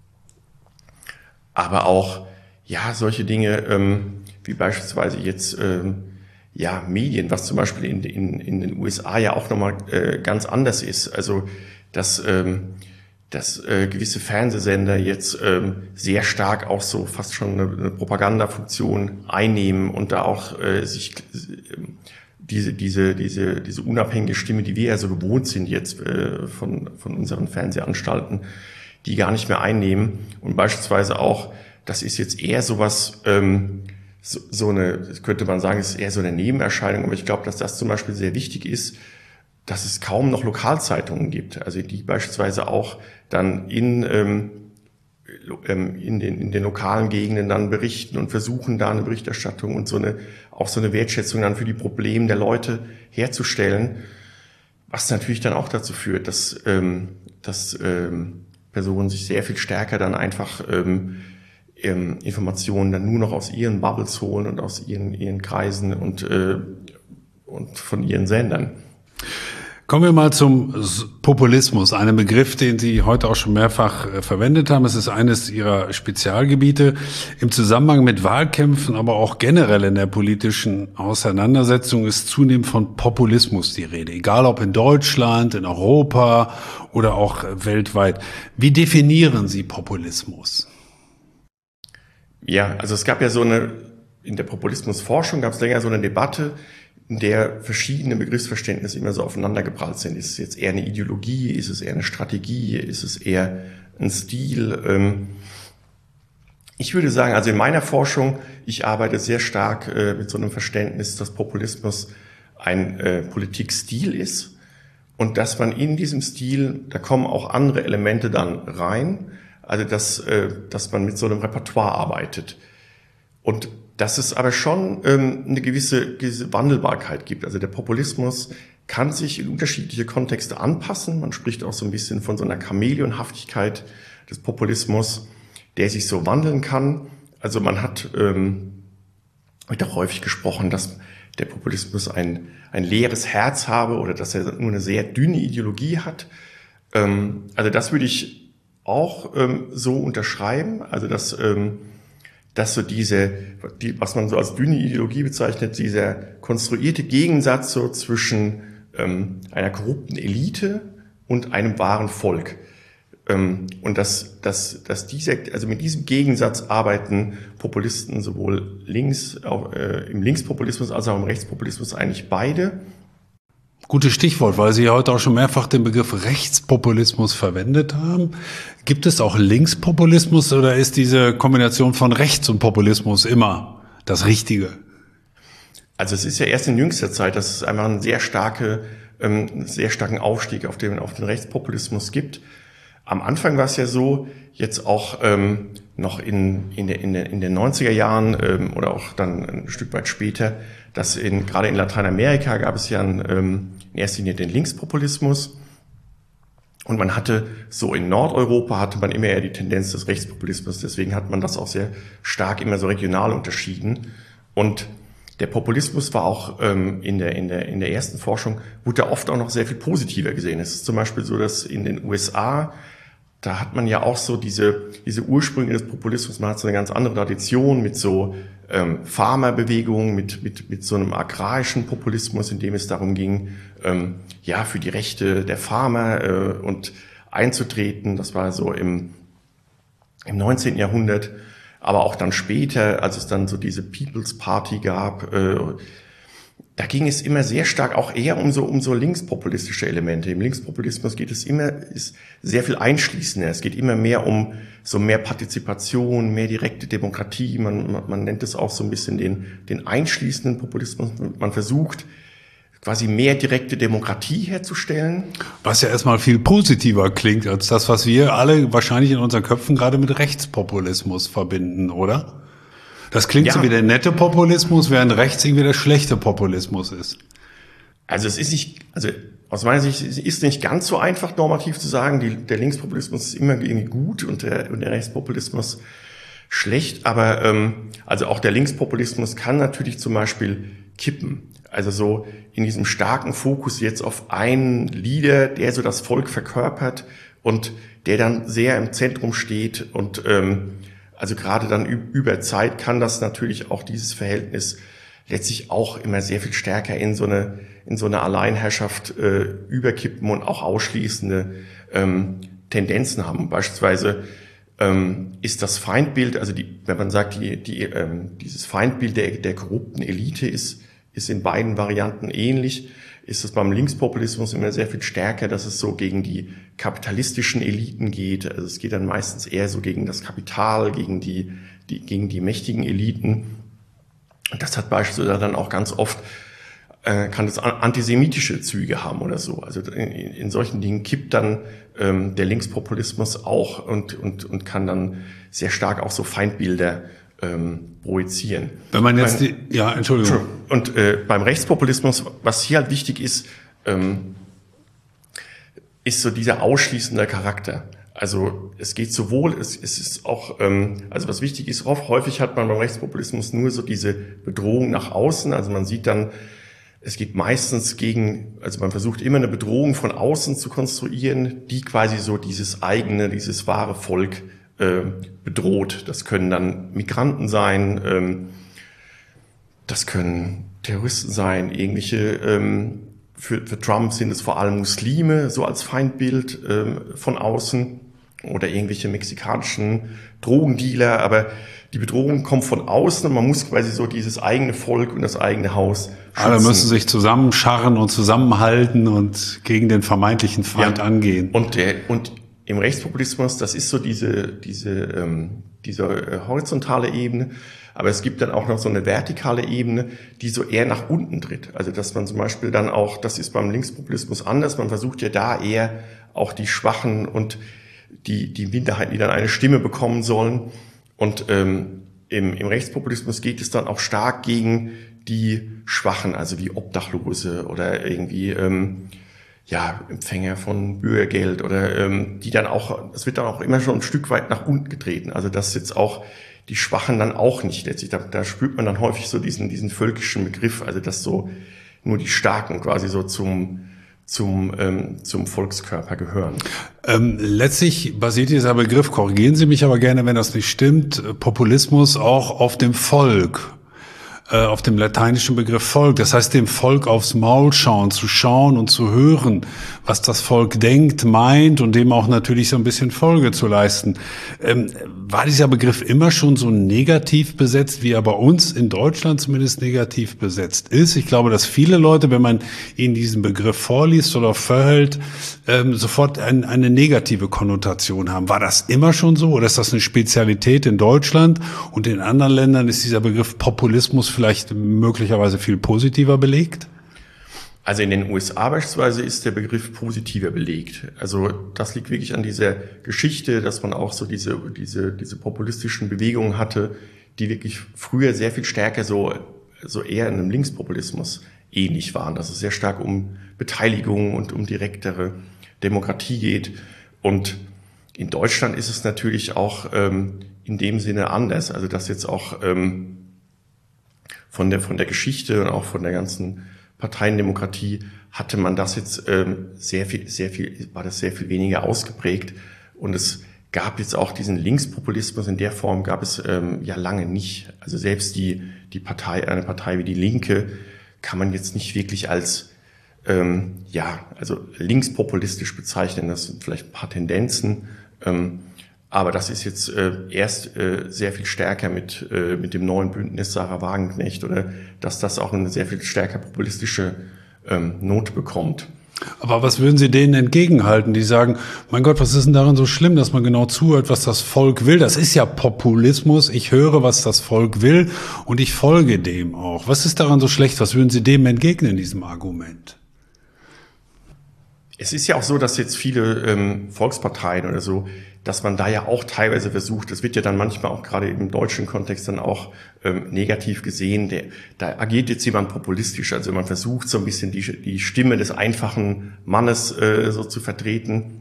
aber auch, ja, solche Dinge, ähm, wie beispielsweise jetzt, ähm, ja, Medien, was zum Beispiel in, in, in den U S A ja auch nochmal äh, ganz anders ist. Also, dass, ähm, dass äh, gewisse Fernsehsender jetzt ähm, sehr stark auch so fast schon eine, eine Propagandafunktion einnehmen und da auch äh, sich äh, diese diese diese diese unabhängige Stimme, die wir ja so gewohnt sind jetzt äh, von von unseren Fernsehanstalten, die gar nicht mehr einnehmen und beispielsweise auch, das ist jetzt eher sowas ähm, so, so eine, das könnte man sagen, ist eher so eine Nebenerscheinung, aber ich glaube, dass das zum Beispiel sehr wichtig ist, dass es kaum noch Lokalzeitungen gibt, also die beispielsweise auch dann in ähm, in den in den lokalen Gegenden dann berichten und versuchen da eine Berichterstattung und so eine auch so eine Wertschätzung dann für die Probleme der Leute herzustellen, was natürlich dann auch dazu führt, dass ähm, dass ähm, Personen sich sehr viel stärker dann einfach ähm, ähm, Informationen dann nur noch aus ihren Bubbles holen und aus ihren ihren Kreisen und äh, und von ihren Sendern. Kommen wir mal zum Populismus, einem Begriff, den Sie heute auch schon mehrfach äh, verwendet haben. Es ist eines Ihrer Spezialgebiete. Im Zusammenhang mit Wahlkämpfen, aber auch generell in der politischen Auseinandersetzung ist zunehmend von Populismus die Rede. Egal ob in Deutschland, in Europa oder auch weltweit. Wie definieren Sie Populismus? Ja, also es gab ja so eine, in der Populismusforschung gab es länger so eine Debatte, in der verschiedene Begriffsverständnisse immer so aufeinandergeprallt sind. Ist es jetzt eher eine Ideologie? Ist es eher eine Strategie? Ist es eher ein Stil? Ich würde sagen, also in meiner Forschung, ich arbeite sehr stark mit so einem Verständnis, dass Populismus ein Politikstil ist und dass man in diesem Stil, da kommen auch andere Elemente dann rein, also dass, dass man mit so einem Repertoire arbeitet. Und dass es aber schon ähm, eine gewisse, gewisse Wandelbarkeit gibt. Also der Populismus, kann sich in unterschiedliche Kontexte anpassen. Man spricht auch so ein bisschen von so einer Chamäleonhaftigkeit des Populismus, der sich so wandeln kann. Also man hat ähm, wird auch häufig gesprochen, dass der Populismus ein, ein leeres Herz habe oder dass er nur eine sehr dünne Ideologie hat. Ähm, also das würde ich auch ähm, so unterschreiben. Also dass, ähm, dass so diese, die, was man so als dünne Ideologie bezeichnet, dieser konstruierte Gegensatz so zwischen ähm, einer korrupten Elite und einem wahren Volk. Ähm, und dass, dass, dass diese, also mit diesem Gegensatz arbeiten Populisten sowohl links, auch, äh, im Linkspopulismus als auch im Rechtspopulismus eigentlich beide. Gutes Stichwort, weil Sie heute auch schon mehrfach den Begriff Rechtspopulismus verwendet haben. Gibt es auch Linkspopulismus oder ist diese Kombination von Rechts und Populismus immer das Richtige? Also es ist ja erst in jüngster Zeit, dass es einfach einen sehr starke, ähm, sehr starken Aufstieg auf den, auf den Rechtspopulismus gibt. Am Anfang war es ja so, jetzt auch ähm, noch in, in, der, in, der, in den neunziger Jahren ähm, oder auch dann ein Stück weit später, dass in, gerade in Lateinamerika gab es ja ein, ähm, in erster Linie den Linkspopulismus. Und man hatte so in Nordeuropa hatte man immer eher die Tendenz des Rechtspopulismus. Deswegen hat man das auch sehr stark immer so regional unterschieden. Und der Populismus war auch ähm, in der in der in der ersten Forschung wurde da oft auch noch sehr viel positiver gesehen. Es ist zum Beispiel so, dass in den U S A da hat man ja auch so diese diese Ursprünge des Populismus. Man hat so eine ganz andere Tradition mit so ähm, Farmerbewegungen, mit mit mit so einem agrarischen Populismus, in dem es darum ging, ähm, ja für die Rechte der Farmer äh, und einzutreten. Das war so im im neunzehnten Jahrhundert. Aber auch dann später, als es dann so diese People's Party gab, äh, da ging es immer sehr stark auch eher um so um so linkspopulistische Elemente. Im Linkspopulismus geht es immer ist sehr viel einschließender. Es geht immer mehr um so mehr Partizipation, mehr direkte Demokratie. Man, man, man nennt es auch so ein bisschen den den einschließenden Populismus. Man versucht quasi mehr direkte Demokratie herzustellen. Was ja erstmal viel positiver klingt als das, was wir alle wahrscheinlich in unseren Köpfen gerade mit Rechtspopulismus verbinden, oder? Das klingt ja so wie der nette Populismus, während rechts irgendwie der schlechte Populismus ist. Also es ist nicht, also aus meiner Sicht ist es nicht ganz so einfach normativ zu sagen, die, der Linkspopulismus ist immer irgendwie gut und der, und der Rechtspopulismus schlecht, aber ähm, also auch der Linkspopulismus kann natürlich zum Beispiel kippen. Also so in diesem starken Fokus jetzt auf einen Leader, der so das Volk verkörpert und der dann sehr im Zentrum steht und ähm, also gerade dann über Zeit kann das natürlich auch dieses Verhältnis letztlich auch immer sehr viel stärker in so eine in so eine Alleinherrschaft äh, überkippen und auch ausschließende ähm, Tendenzen haben. Beispielsweise ähm, ist das Feindbild, also die, wenn man sagt, die, die, ähm, dieses Feindbild der, der korrupten Elite ist ist in beiden Varianten ähnlich, ist es beim Linkspopulismus immer sehr viel stärker, dass es so gegen die kapitalistischen Eliten geht. Also es geht dann meistens eher so gegen das Kapital, gegen die, die, gegen die mächtigen Eliten. Und das hat beispielsweise dann auch ganz oft, äh, kann das antisemitische Züge haben oder so. Also in, in solchen Dingen kippt dann ähm, der Linkspopulismus auch und, und, und kann dann sehr stark auch so Feindbilder ähm, projizieren. Wenn man jetzt die, ja, Entschuldigung. Und äh, beim Rechtspopulismus, was hier halt wichtig ist, ähm, ist so dieser ausschließende Charakter. Also es geht sowohl, es, es ist auch, ähm, also was wichtig ist, häufig hat man beim Rechtspopulismus nur so diese Bedrohung nach außen. Also man sieht dann, es geht meistens gegen, also man versucht immer eine Bedrohung von außen zu konstruieren, die quasi so dieses eigene, dieses wahre Volk bedroht. Das können dann Migranten sein, ähm, das können Terroristen sein, irgendwelche, ähm, für, für Trump sind es vor allem Muslime, so als Feindbild ähm, von außen oder irgendwelche mexikanischen Drogendealer, aber die Bedrohung kommt von außen und man muss quasi so dieses eigene Volk und das eigene Haus schützen. Alle müssen sich zusammenscharren und zusammenhalten und gegen den vermeintlichen Feind ja. angehen. Und der, und im Rechtspopulismus, das ist so diese, diese, ähm, diese äh, horizontale Ebene, aber es gibt dann auch noch so eine vertikale Ebene, die so eher nach unten tritt. Also dass man zum Beispiel dann auch, das ist beim Linkspopulismus anders, man versucht ja da eher auch die Schwachen und die, die Minderheiten, die dann eine Stimme bekommen sollen. Und ähm, im, im Rechtspopulismus geht es dann auch stark gegen die Schwachen, also wie Obdachlose oder irgendwie ähm, ja Empfänger von Bürgergeld oder ähm, die dann auch, es wird dann auch immer schon ein Stück weit nach unten getreten. Also dass jetzt auch die Schwachen dann auch nicht letztlich, da, da spürt man dann häufig so diesen diesen völkischen Begriff, also dass so nur die Starken quasi so zum zum ähm, zum Volkskörper gehören. Ähm, letztlich basiert dieser Begriff, korrigieren Sie mich aber gerne, wenn das nicht stimmt, Populismus auch auf dem Volk, äh, auf dem lateinischen Begriff Volk. Das heißt, dem Volk aufs Maul schauen, zu schauen und zu hören, was das Volk denkt, meint und dem auch natürlich so ein bisschen Folge zu leisten. Ähm, war dieser Begriff immer schon so negativ besetzt, wie er bei uns in Deutschland zumindest negativ besetzt ist? Ich glaube, dass viele Leute, wenn man ihnen diesen Begriff vorliest oder verhält, ähm, sofort ein, eine negative Konnotation haben. War das immer schon so oder ist das eine Spezialität in Deutschland? Und in anderen Ländern ist dieser Begriff Populismus vielleicht möglicherweise viel positiver belegt? Also in den U S A beispielsweise ist der Begriff positiver belegt. Also das liegt wirklich an dieser Geschichte, dass man auch so diese diese diese populistischen Bewegungen hatte, die wirklich früher sehr viel stärker so so eher in einem Linkspopulismus ähnlich waren, dass es sehr stark um Beteiligung und um direktere Demokratie geht. Und in Deutschland ist es natürlich auch ähm, in dem Sinne anders. Also dass jetzt auch ähm, von der von der Geschichte und auch von der ganzen Parteiendemokratie hatte man das jetzt ähm, sehr viel, sehr viel, war das sehr viel weniger ausgeprägt. Und es gab jetzt auch diesen Linkspopulismus in der Form gab es ähm, ja lange nicht. Also selbst die die Partei, eine Partei wie die Linke, kann man jetzt nicht wirklich als ähm, ja also linkspopulistisch bezeichnen. Das sind vielleicht ein paar Tendenzen, ähm, aber das ist jetzt äh, erst äh, sehr viel stärker mit äh, mit dem neuen Bündnis Sarah Wagenknecht oder dass das auch eine sehr viel stärker populistische ähm, Note bekommt. Aber was würden Sie denen entgegenhalten, die sagen, mein Gott, was ist denn daran so schlimm, dass man genau zuhört, was das Volk will? Das ist ja Populismus. Ich höre, was das Volk will und ich folge dem auch. Was ist daran so schlecht? Was würden Sie dem entgegnen, diesem Argument? Es ist ja auch so, dass jetzt viele ähm, Volksparteien oder so, dass man da ja auch teilweise versucht, das wird ja dann manchmal auch gerade im deutschen Kontext dann auch ähm, negativ gesehen, der, da agiert jetzt jemand populistisch, also man versucht so ein bisschen die, die Stimme des einfachen Mannes äh, so zu vertreten.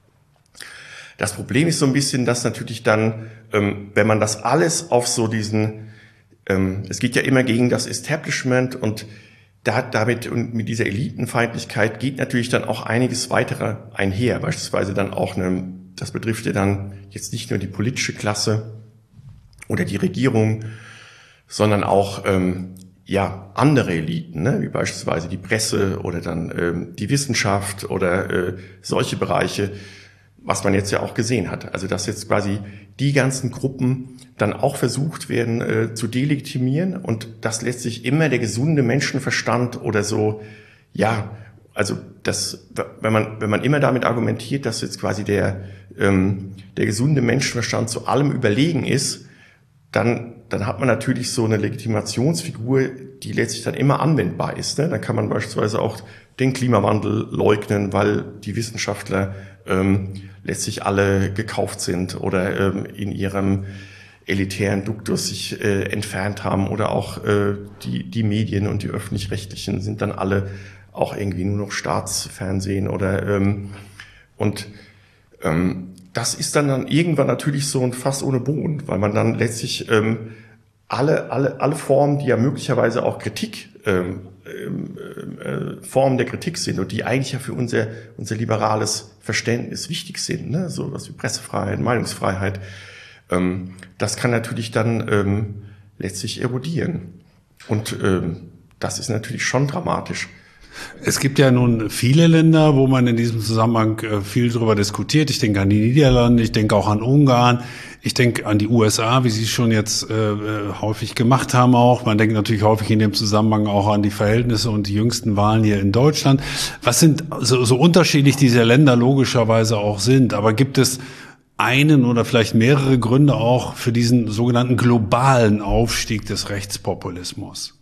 Das Problem ist so ein bisschen, dass natürlich dann, ähm, wenn man das alles auf so diesen, ähm, es geht ja immer gegen das Establishment und da, damit und mit dieser Elitenfeindlichkeit geht natürlich dann auch einiges weitere einher, beispielsweise dann auch eine, das betrifft ja dann jetzt nicht nur die politische Klasse oder die Regierung, sondern auch ähm, ja andere Eliten, ne, wie beispielsweise die Presse oder dann ähm, die Wissenschaft oder äh, solche Bereiche, was man jetzt ja auch gesehen hat. Also dass jetzt quasi die ganzen Gruppen dann auch versucht werden äh, zu delegitimieren und dass letztlich immer der gesunde Menschenverstand oder so, ja, also das, wenn man wenn man immer damit argumentiert, dass jetzt quasi der ähm, der gesunde Menschenverstand zu allem überlegen ist, dann dann hat man natürlich so eine Legitimationsfigur, die letztlich dann immer anwendbar ist. Ne? Dann kann man beispielsweise auch den Klimawandel leugnen, weil die Wissenschaftler ähm, letztlich alle gekauft sind oder ähm, in ihrem elitären Duktus sich äh, entfernt haben oder auch äh, die die Medien und die öffentlich-rechtlichen sind dann alle auch irgendwie nur noch Staatsfernsehen oder ähm, und ähm, das ist dann dann irgendwann natürlich so ein Fass ohne Boden, weil man dann letztlich ähm, alle alle alle Formen, die ja möglicherweise auch Kritik ähm, äh, Formen der Kritik sind und die eigentlich ja für unser unser liberales Verständnis wichtig sind, ne, so was wie Pressefreiheit, Meinungsfreiheit, ähm, das kann natürlich dann ähm, letztlich erodieren und ähm, das ist natürlich schon dramatisch. Es gibt ja nun viele Länder, wo man in diesem Zusammenhang viel darüber diskutiert. Ich denke an die Niederlande, ich denke auch an Ungarn, ich denke an die U S A, wie Sie es schon jetzt äh, häufig gemacht haben auch. Man denkt natürlich häufig in dem Zusammenhang auch an die Verhältnisse und die jüngsten Wahlen hier in Deutschland. Was sind so, so unterschiedlich diese Länder logischerweise auch sind, aber gibt es einen oder vielleicht mehrere Gründe auch für diesen sogenannten globalen Aufstieg des Rechtspopulismus?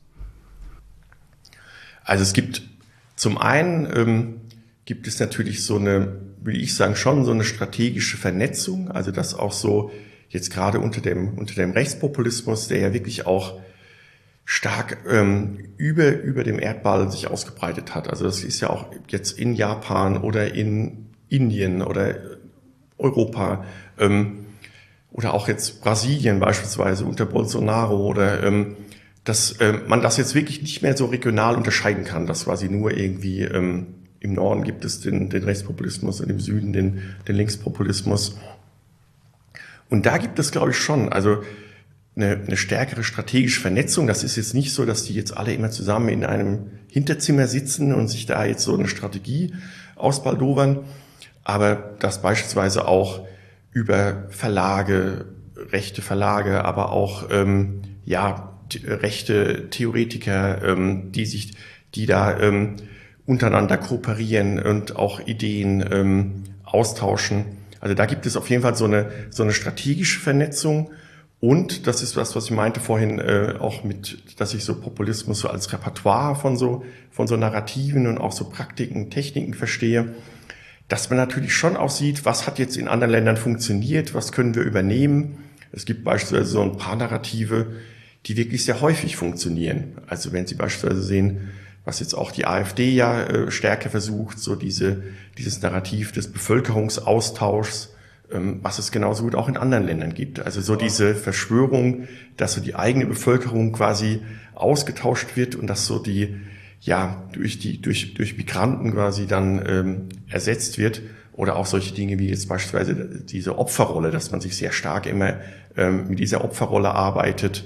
Also es gibt Zum einen ähm, gibt es natürlich so eine, will ich sagen, schon so eine strategische Vernetzung, also dass auch so jetzt gerade unter dem unter dem Rechtspopulismus, der ja wirklich auch stark ähm, über über dem Erdball sich ausgebreitet hat. Also das ist ja auch jetzt in Japan oder in Indien oder Europa ähm, oder auch jetzt Brasilien beispielsweise unter Bolsonaro oder ähm, dass äh, man das jetzt wirklich nicht mehr so regional unterscheiden kann, dass quasi nur irgendwie ähm, im Norden gibt es den, den Rechtspopulismus und im Süden den, den Linkspopulismus. Und da gibt es, glaube ich, schon also eine, eine stärkere strategische Vernetzung. Das ist jetzt nicht so, dass die jetzt alle immer zusammen in einem Hinterzimmer sitzen und sich da jetzt so eine Strategie ausbaldowern, aber dass beispielsweise auch über Verlage, rechte Verlage, aber auch ähm, ja rechte Theoretiker, ähm, die sich, die da ähm, untereinander kooperieren und auch Ideen ähm, austauschen. Also da gibt es auf jeden Fall so eine so eine strategische Vernetzung. Und das ist was, was ich meinte vorhin äh, auch mit, dass ich so Populismus so als Repertoire von so von so Narrativen und auch so Praktiken, Techniken verstehe, dass man natürlich schon auch sieht, was hat jetzt in anderen Ländern funktioniert, was können wir übernehmen. Es gibt beispielsweise so ein paar Narrative, die wirklich sehr häufig funktionieren. Also wenn Sie beispielsweise sehen, was jetzt auch die AfD ja äh, stärker versucht, so diese dieses Narrativ des Bevölkerungsaustauschs, was es genauso gut auch in anderen Ländern gibt. Also so diese Verschwörung, dass so die eigene Bevölkerung quasi ausgetauscht wird und dass so die, ja, durch die, durch, durch Migranten quasi dann ähm, ersetzt wird. Oder auch solche Dinge wie jetzt beispielsweise diese Opferrolle, dass man sich sehr stark immer ähm, mit dieser Opferrolle arbeitet.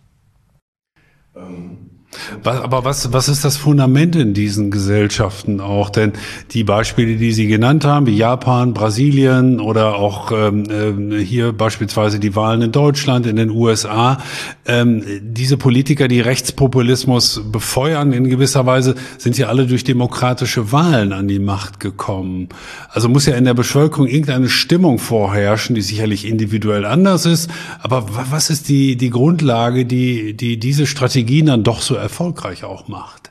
Ähm, Was, aber was, was ist das Fundament in diesen Gesellschaften auch? Denn die Beispiele, die Sie genannt haben, wie Japan, Brasilien oder auch ähm, hier beispielsweise die Wahlen in Deutschland, in den U S A, ähm, diese Politiker, die Rechtspopulismus befeuern in gewisser Weise, sind ja alle durch demokratische Wahlen an die Macht gekommen. Also muss ja in der Bevölkerung irgendeine Stimmung vorherrschen, die sicherlich individuell anders ist. Aber was ist die, die Grundlage, die, die diese Strategien dann doch so erfolgreich auch macht?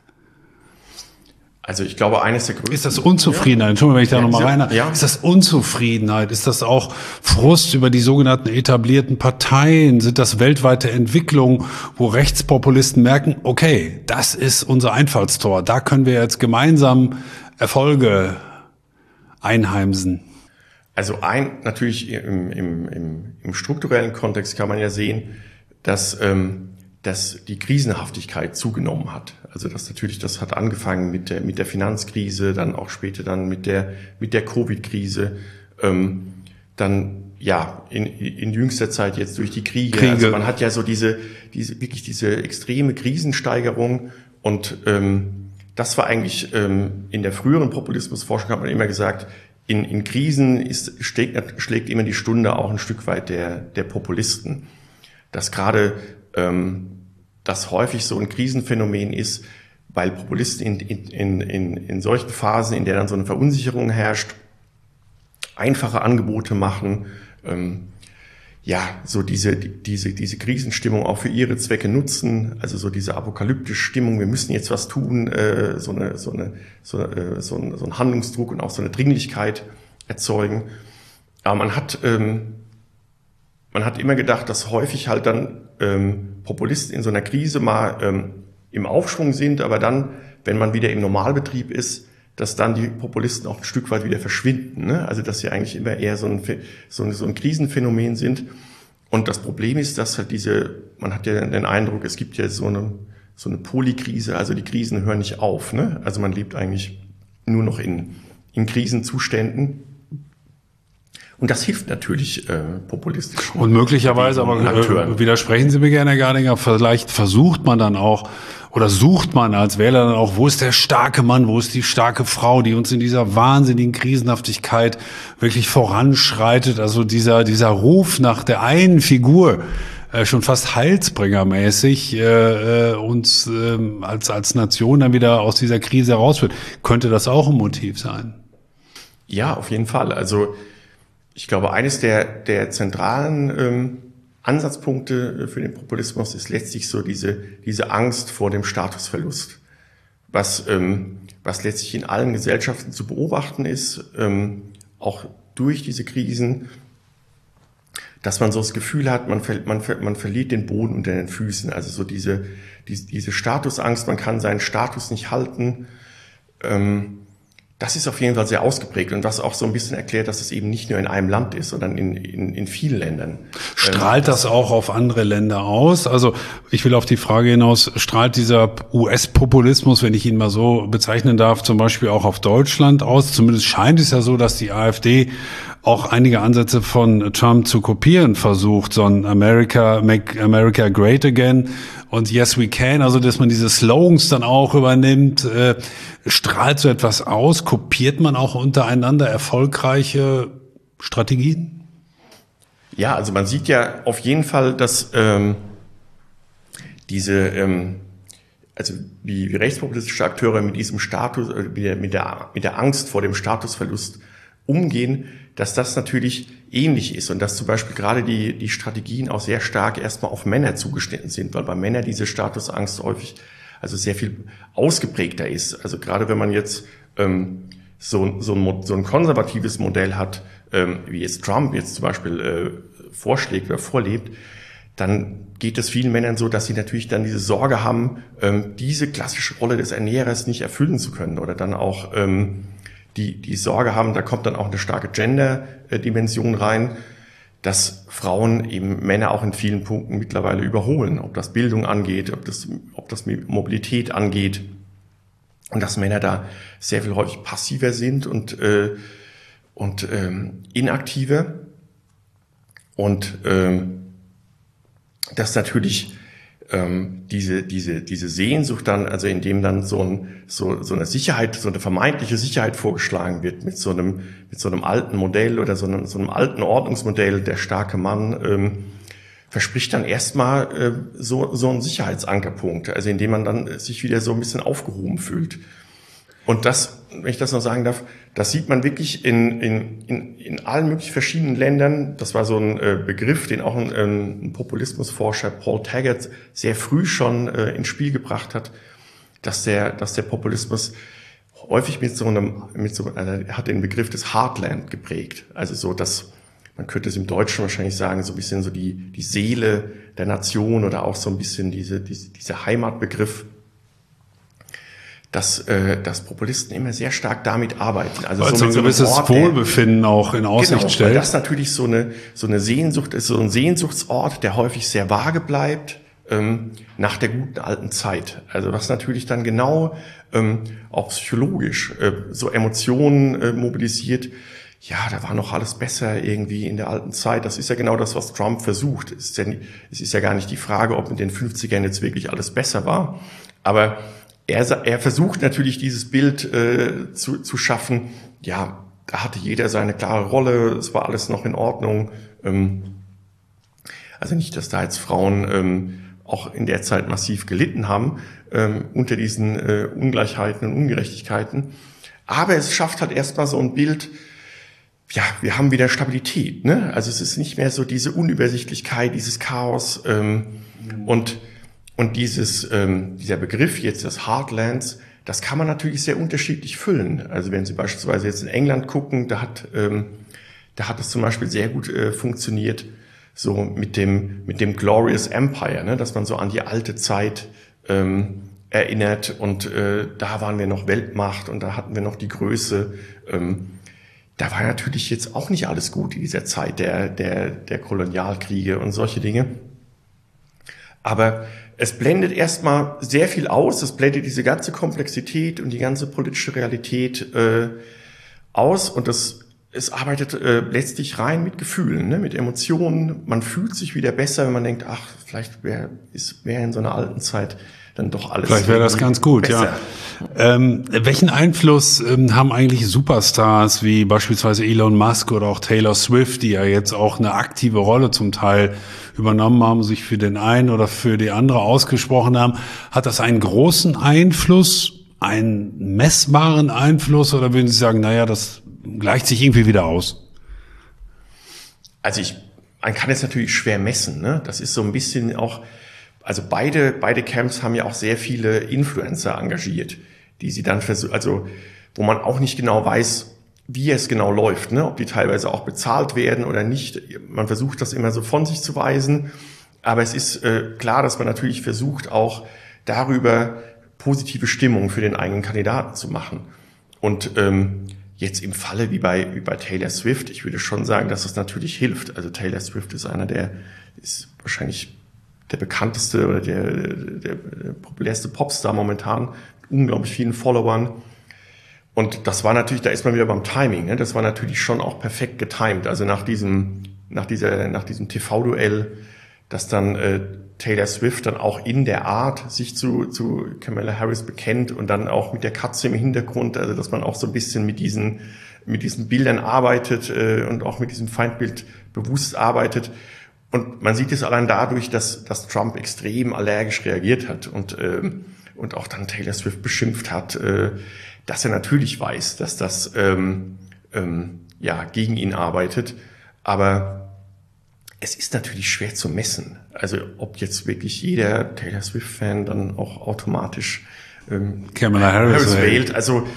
Also ich glaube, eines der größten... Ist das Unzufriedenheit? Entschuldigung, wenn ich da ja, nochmal rein... ja. Ist das Unzufriedenheit? Ist das auch Frust über die sogenannten etablierten Parteien? Sind das weltweite Entwicklungen, wo Rechtspopulisten merken, okay, das ist unser Einfallstor, da können wir jetzt gemeinsam Erfolge einheimsen? Also ein natürlich im, im, im, im strukturellen Kontext kann man ja sehen, dass... Ähm, dass die Krisenhaftigkeit zugenommen hat. Also das natürlich, das hat angefangen mit der mit der Finanzkrise, dann auch später dann mit der mit der Covid-Krise, ähm, dann ja in in jüngster Zeit jetzt durch die Kriege. Kriege. Also man hat ja so diese diese wirklich diese extreme Krisensteigerung und ähm, das war eigentlich ähm, in der früheren Populismusforschung hat man immer gesagt, in in Krisen ist schlägt, schlägt immer die Stunde auch ein Stück weit der der Populisten, dass gerade ähm, das häufig so ein Krisenphänomen ist, weil Populisten in, in, in, in solchen Phasen, in der dann so eine Verunsicherung herrscht, einfache Angebote machen, ähm, ja, so diese, diese, diese Krisenstimmung auch für ihre Zwecke nutzen, also so diese apokalyptische Stimmung, wir müssen jetzt was tun, äh, so eine, so eine, so, äh, so ein, so ein Handlungsdruck und auch so eine Dringlichkeit erzeugen. Aber man hat, ähm, man hat immer gedacht, dass häufig halt dann ähm, Populisten in so einer Krise mal ähm, im Aufschwung sind, aber dann, wenn man wieder im Normalbetrieb ist, dass dann die Populisten auch ein Stück weit wieder verschwinden. Ne? Also dass sie eigentlich immer eher so ein, so, ein, so ein Krisenphänomen sind. Und das Problem ist, dass halt diese, man hat ja den Eindruck, es gibt ja so eine, so eine Polykrise, also die Krisen hören nicht auf. Ne? Also man lebt eigentlich nur noch in, in Krisenzuständen. Und das hilft natürlich äh, populistisch. Und möglicherweise, aber äh, widersprechen Sie mir gerne, Herr Gardinger, vielleicht versucht man dann auch, oder sucht man als Wähler dann auch, wo ist der starke Mann, wo ist die starke Frau, die uns in dieser wahnsinnigen Krisenhaftigkeit wirklich voranschreitet. Also dieser dieser Ruf nach der einen Figur, äh, schon fast heilsbringermäßig, äh, äh, uns äh, als als Nation dann wieder aus dieser Krise herausführt. Könnte das auch ein Motiv sein? Ja, auf jeden Fall. Also ich glaube, eines der, der zentralen ähm, Ansatzpunkte für den Populismus ist letztlich so diese, diese Angst vor dem Statusverlust, was, ähm, was letztlich in allen Gesellschaften zu beobachten ist, ähm, auch durch diese Krisen, dass man so das Gefühl hat, man, ver, man, ver, man verliert den Boden unter den Füßen. Also so diese, diese, diese Statusangst, man kann seinen Status nicht halten. Ähm, das ist auf jeden Fall sehr ausgeprägt und was auch so ein bisschen erklärt, dass es eben nicht nur in einem Land ist, sondern in, in, in vielen Ländern. Strahlt ähm, das, das auch auf andere Länder aus? Also ich will auf die Frage hinaus, strahlt dieser U S-Populismus, wenn ich ihn mal so bezeichnen darf, zum Beispiel auch auf Deutschland aus? Zumindest scheint es ja so, dass die AfD auch einige Ansätze von Trump zu kopieren versucht, so ein America, Make America Great Again und Yes We Can, also dass man diese Slogans dann auch übernimmt, äh, strahlt so etwas aus, kopiert man auch untereinander erfolgreiche Strategien? Ja, also man sieht ja auf jeden Fall, dass ähm, diese, ähm, also wie, wie rechtspopulistische Akteure mit diesem Status, äh, mit, der, mit, der, mit der Angst vor dem Statusverlust umgehen, dass das natürlich ähnlich ist und dass zum Beispiel gerade die, die Strategien auch sehr stark erstmal auf Männer zugeschnitten sind, weil bei Männern diese Statusangst häufig also sehr viel ausgeprägter ist. Also gerade wenn man jetzt ähm, so, so, ein, so ein konservatives Modell hat, ähm, wie jetzt Trump jetzt zum Beispiel äh, vorschlägt oder vorlebt, dann geht es vielen Männern so, dass sie natürlich dann diese Sorge haben, ähm, diese klassische Rolle des Ernährers nicht erfüllen zu können oder dann auch ähm, die die Sorge haben, da kommt dann auch eine starke Gender-Dimension rein, dass Frauen eben Männer auch in vielen Punkten mittlerweile überholen, ob das Bildung angeht, ob das, ob das Mobilität angeht und dass Männer da sehr viel häufig passiver sind und, äh, und ähm, inaktiver und ähm, dass natürlich ähm, diese diese diese Sehnsucht dann, also indem dann so ein so so eine Sicherheit, so eine vermeintliche Sicherheit vorgeschlagen wird mit so einem mit so einem alten Modell oder so einem so einem alten Ordnungsmodell, der starke Mann ähm, verspricht dann erstmal äh, so so einen Sicherheitsankerpunkt, also indem man dann sich wieder so ein bisschen aufgehoben fühlt. Und das, wenn ich das noch sagen darf, das sieht man wirklich in, in, in, in allen möglichen verschiedenen Ländern. Das war so ein äh, Begriff, den auch ein, ein Populismusforscher Paul Taggart sehr früh schon äh, ins Spiel gebracht hat, dass der, dass der Populismus häufig mit so einem, mit so, also er hat den Begriff des Heartland geprägt. Also so, dass, man könnte es im Deutschen wahrscheinlich sagen, so ein bisschen so die, die Seele der Nation oder auch so ein bisschen diese, diese, dieser Heimatbegriff. Dass, äh, dass Populisten immer sehr stark damit arbeiten. Also weil so ein mit so gewisses Ort, Wohlbefinden der, auch in Aussicht genau, stellt. Weil das natürlich so eine so eine Sehnsucht ist, so ein Sehnsuchtsort, der häufig sehr vage bleibt ähm, nach der guten alten Zeit. Also was natürlich dann genau ähm, auch psychologisch äh, so Emotionen äh, mobilisiert. Ja, da war noch alles besser irgendwie in der alten Zeit. Das ist ja genau das, was Trump versucht. Es ist ja, es ist ja gar nicht die Frage, ob in den fünfzigern jetzt wirklich alles besser war, aber Er, er versucht natürlich dieses Bild äh, zu, zu schaffen, ja, da hatte jeder seine klare Rolle, es war alles noch in Ordnung. Ähm, also nicht, dass da jetzt Frauen ähm, auch in der Zeit massiv gelitten haben ähm, unter diesen äh, Ungleichheiten und Ungerechtigkeiten. Aber es schafft halt erstmal so ein Bild, ja, wir haben wieder Stabilität, ne? Also es ist nicht mehr so diese Unübersichtlichkeit, dieses Chaos ähm, und Und dieses, ähm, dieser Begriff jetzt des Heartlands, das kann man natürlich sehr unterschiedlich füllen. Also wenn Sie beispielsweise jetzt in England gucken, da hat, ähm, da hat es zum Beispiel sehr gut äh, funktioniert, so mit dem, mit dem Glorious Empire, ne, dass man so an die alte Zeit ähm, erinnert und äh, da waren wir noch Weltmacht und da hatten wir noch die Größe. Ähm, da war natürlich jetzt auch nicht alles gut in dieser Zeit der, der, der Kolonialkriege und solche Dinge. Aber es blendet erstmal sehr viel aus, es blendet diese ganze Komplexität und die ganze politische Realität äh, aus und das, es arbeitet äh, letztlich rein mit Gefühlen, ne, mit Emotionen. Man fühlt sich wieder besser, wenn man denkt, ach, vielleicht wäre wär in so einer alten Zeit dann doch alles Vielleicht wäre das ganz gut, besser. Ja. Ähm, welchen Einfluss ähm, haben eigentlich Superstars wie beispielsweise Elon Musk oder auch Taylor Swift, die ja jetzt auch eine aktive Rolle zum Teil übernommen haben, sich für den einen oder für die andere ausgesprochen haben? Hat das einen großen Einfluss, einen messbaren Einfluss, oder würden Sie sagen, naja, das gleicht sich irgendwie wieder aus? Also ich, man kann es natürlich schwer messen, ne? Das ist so ein bisschen auch, also beide, beide Camps haben ja auch sehr viele Influencer engagiert, die sie dann versuchen, also wo man auch nicht genau weiß, wie es genau läuft, ne? Ob die teilweise auch bezahlt werden oder nicht. Man versucht das immer so von sich zu weisen. Aber es ist äh, klar, dass man natürlich versucht, auch darüber positive Stimmung für den eigenen Kandidaten zu machen. Und ähm, jetzt im Falle wie bei, wie bei Taylor Swift, ich würde schon sagen, dass das natürlich hilft. Also Taylor Swift ist einer der, ist wahrscheinlich der bekannteste oder der, der, der populärste Popstar momentan, mit unglaublich vielen Followern. Und das war natürlich, da ist man wieder beim Timing, ne? Das war natürlich schon auch perfekt getimed. Also nach diesem, nach dieser, nach diesem T V-Duell, dass dann äh, Taylor Swift dann auch in der Art sich zu, zu Kamala Harris bekennt und dann auch mit der Katze im Hintergrund, also dass man auch so ein bisschen mit diesen, mit diesen Bildern arbeitet äh, und auch mit diesem Feindbild bewusst arbeitet. Und man sieht es allein dadurch, dass, dass Trump extrem allergisch reagiert hat und, ähm, und auch dann Taylor Swift beschimpft hat, äh, dass er natürlich weiß, dass das ähm, ähm, ja gegen ihn arbeitet, aber es ist natürlich schwer zu messen. Also ob jetzt wirklich jeder Taylor Swift-Fan dann auch automatisch ähm, Kamala Harris, Harris wählt. Also,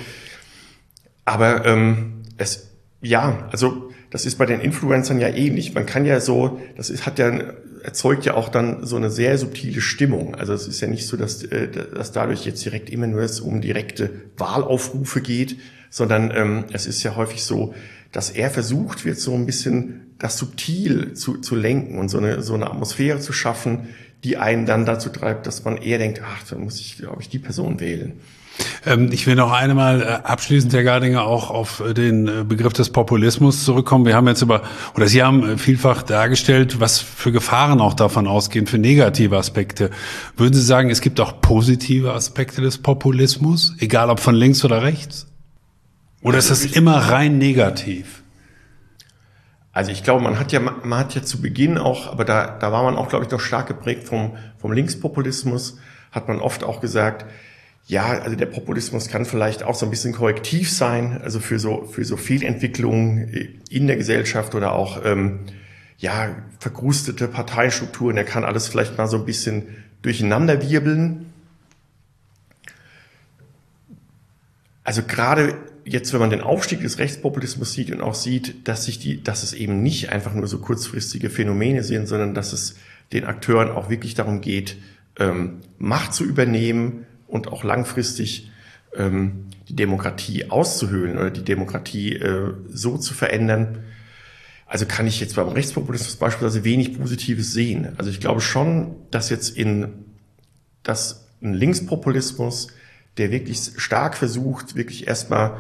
aber ähm, es ja, also das ist bei den Influencern ja ähnlich. Man kann ja so, das ist, hat ja erzeugt ja auch dann so eine sehr subtile Stimmung. Also es ist ja nicht so, dass, dass dadurch jetzt direkt immer nur es um direkte Wahlaufrufe geht, sondern ähm, es ist ja häufig so, dass er versucht wird, so ein bisschen das subtil zu, zu lenken und so eine, so eine Atmosphäre zu schaffen, die einen dann dazu treibt, dass man eher denkt, ach, dann muss ich, glaube ich, die Person wählen. Ich will noch einmal abschließend, Herr Gardinger, auch auf den Begriff des Populismus zurückkommen. Wir haben jetzt über, oder Sie haben vielfach dargestellt, was für Gefahren auch davon ausgehen, für negative Aspekte. Würden Sie sagen, es gibt auch positive Aspekte des Populismus, egal ob von links oder rechts? Oder ist das immer rein negativ? Also ich glaube, man hat ja, man hat ja zu Beginn auch, aber da, da war man auch, glaube ich, noch stark geprägt vom, vom Linkspopulismus, hat man oft auch gesagt, ja, also der Populismus kann vielleicht auch so ein bisschen korrektiv sein, also für so für so Fehlentwicklungen in der Gesellschaft oder auch ähm, ja verkrustete Parteistrukturen. Der kann alles vielleicht mal so ein bisschen durcheinander wirbeln. Also gerade jetzt, wenn man den Aufstieg des Rechtspopulismus sieht und auch sieht, dass sich die, dass es eben nicht einfach nur so kurzfristige Phänomene sind, sondern dass es den Akteuren auch wirklich darum geht, ähm, Macht zu übernehmen und auch langfristig ähm, die Demokratie auszuhöhlen oder die Demokratie äh, so zu verändern. Also kann ich jetzt beim Rechtspopulismus beispielsweise wenig Positives sehen. Also ich glaube schon, dass jetzt in dass ein Linkspopulismus, der wirklich stark versucht, wirklich erstmal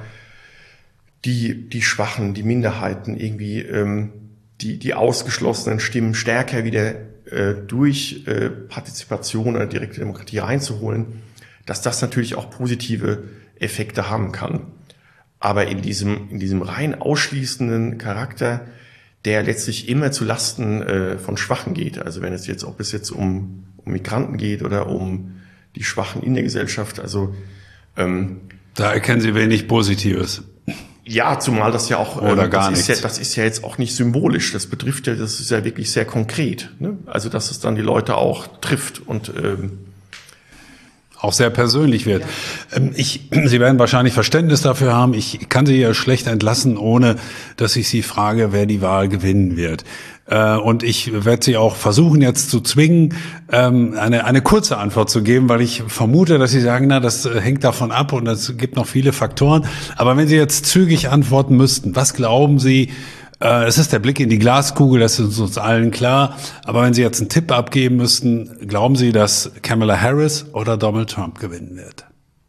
die die Schwachen, die Minderheiten irgendwie ähm, die die ausgeschlossenen Stimmen stärker wieder äh, durch äh, Partizipation oder direkte Demokratie reinzuholen, dass das natürlich auch positive Effekte haben kann. Aber in diesem, in diesem rein ausschließenden Charakter, der letztlich immer zu Lasten äh, von Schwachen geht, also wenn es jetzt, ob es jetzt um, um Migranten geht oder um die Schwachen in der Gesellschaft, also ähm, da erkennen Sie wenig Positives. Ja, zumal das ja auch, oder ähm, gar das ist nichts. ja, das ist ja jetzt auch nicht symbolisch, das betrifft ja, das ist ja wirklich sehr konkret, ne? Also dass es dann die Leute auch trifft und ähm, auch sehr persönlich wird. Ja. Ich, Sie werden wahrscheinlich Verständnis dafür haben. Ich kann Sie ja schlecht entlassen, ohne dass ich Sie frage, wer die Wahl gewinnen wird. Und ich werde Sie auch versuchen, jetzt zu zwingen, eine, eine kurze Antwort zu geben, weil ich vermute, dass Sie sagen, na, das hängt davon ab und es gibt noch viele Faktoren. Aber wenn Sie jetzt zügig antworten müssten, was glauben Sie? Es ist der Blick in die Glaskugel, das ist uns allen klar. Aber wenn Sie jetzt einen Tipp abgeben müssten, glauben Sie, dass Kamala Harris oder Donald Trump gewinnen wird?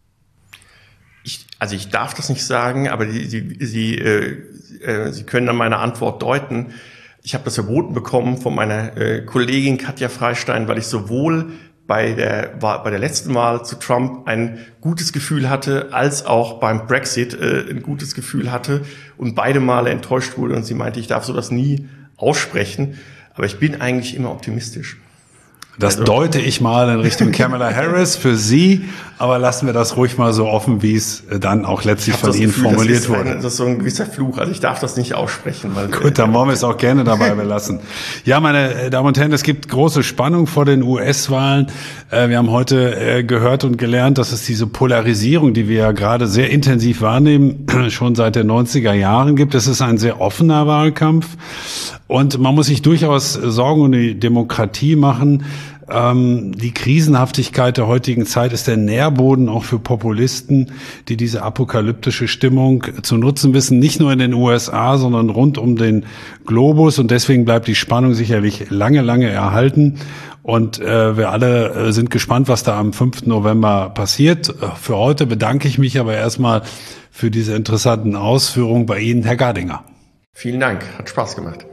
Ich, also ich darf das nicht sagen, aber die, Sie, Sie, äh, äh, Sie können dann meine Antwort deuten. Ich habe das verboten bekommen von meiner äh, Kollegin Katja Freistein, weil ich sowohl bei der bei der letzten Wahl zu Trump ein gutes Gefühl hatte, als auch beim Brexit äh, ein gutes Gefühl hatte und beide Male enttäuscht wurde und sie meinte, ich darf sowas nie aussprechen, aber ich bin eigentlich immer optimistisch. Das also, deute ich mal in Richtung Kamala Harris für Sie, aber lassen wir das ruhig mal so offen, wie es dann auch letztlich von Ihnen Gefühl, formuliert das wurde. Ein, das ist so ein gewisser Fluch, also ich darf das nicht aussprechen. Weil, Gut, dann wollen wir es auch gerne dabei belassen. Ja, meine Damen und Herren, es gibt große Spannung vor den U S-Wahlen. Wir haben heute gehört und gelernt, dass es diese Polarisierung, die wir ja gerade sehr intensiv wahrnehmen, schon seit den neunziger Jahren gibt. Es ist ein sehr offener Wahlkampf und man muss sich durchaus Sorgen um die Demokratie machen. Ähm, die Krisenhaftigkeit der heutigen Zeit ist der Nährboden auch für Populisten, die diese apokalyptische Stimmung zu nutzen wissen, nicht nur in den U S A, sondern rund um den Globus. Und deswegen bleibt die Spannung sicherlich lange, lange erhalten. Und äh, wir alle äh, sind gespannt, was da am fünften November passiert. Für heute bedanke ich mich aber erstmal für diese interessanten Ausführungen bei Ihnen, Herr Gardinger. Vielen Dank, hat Spaß gemacht.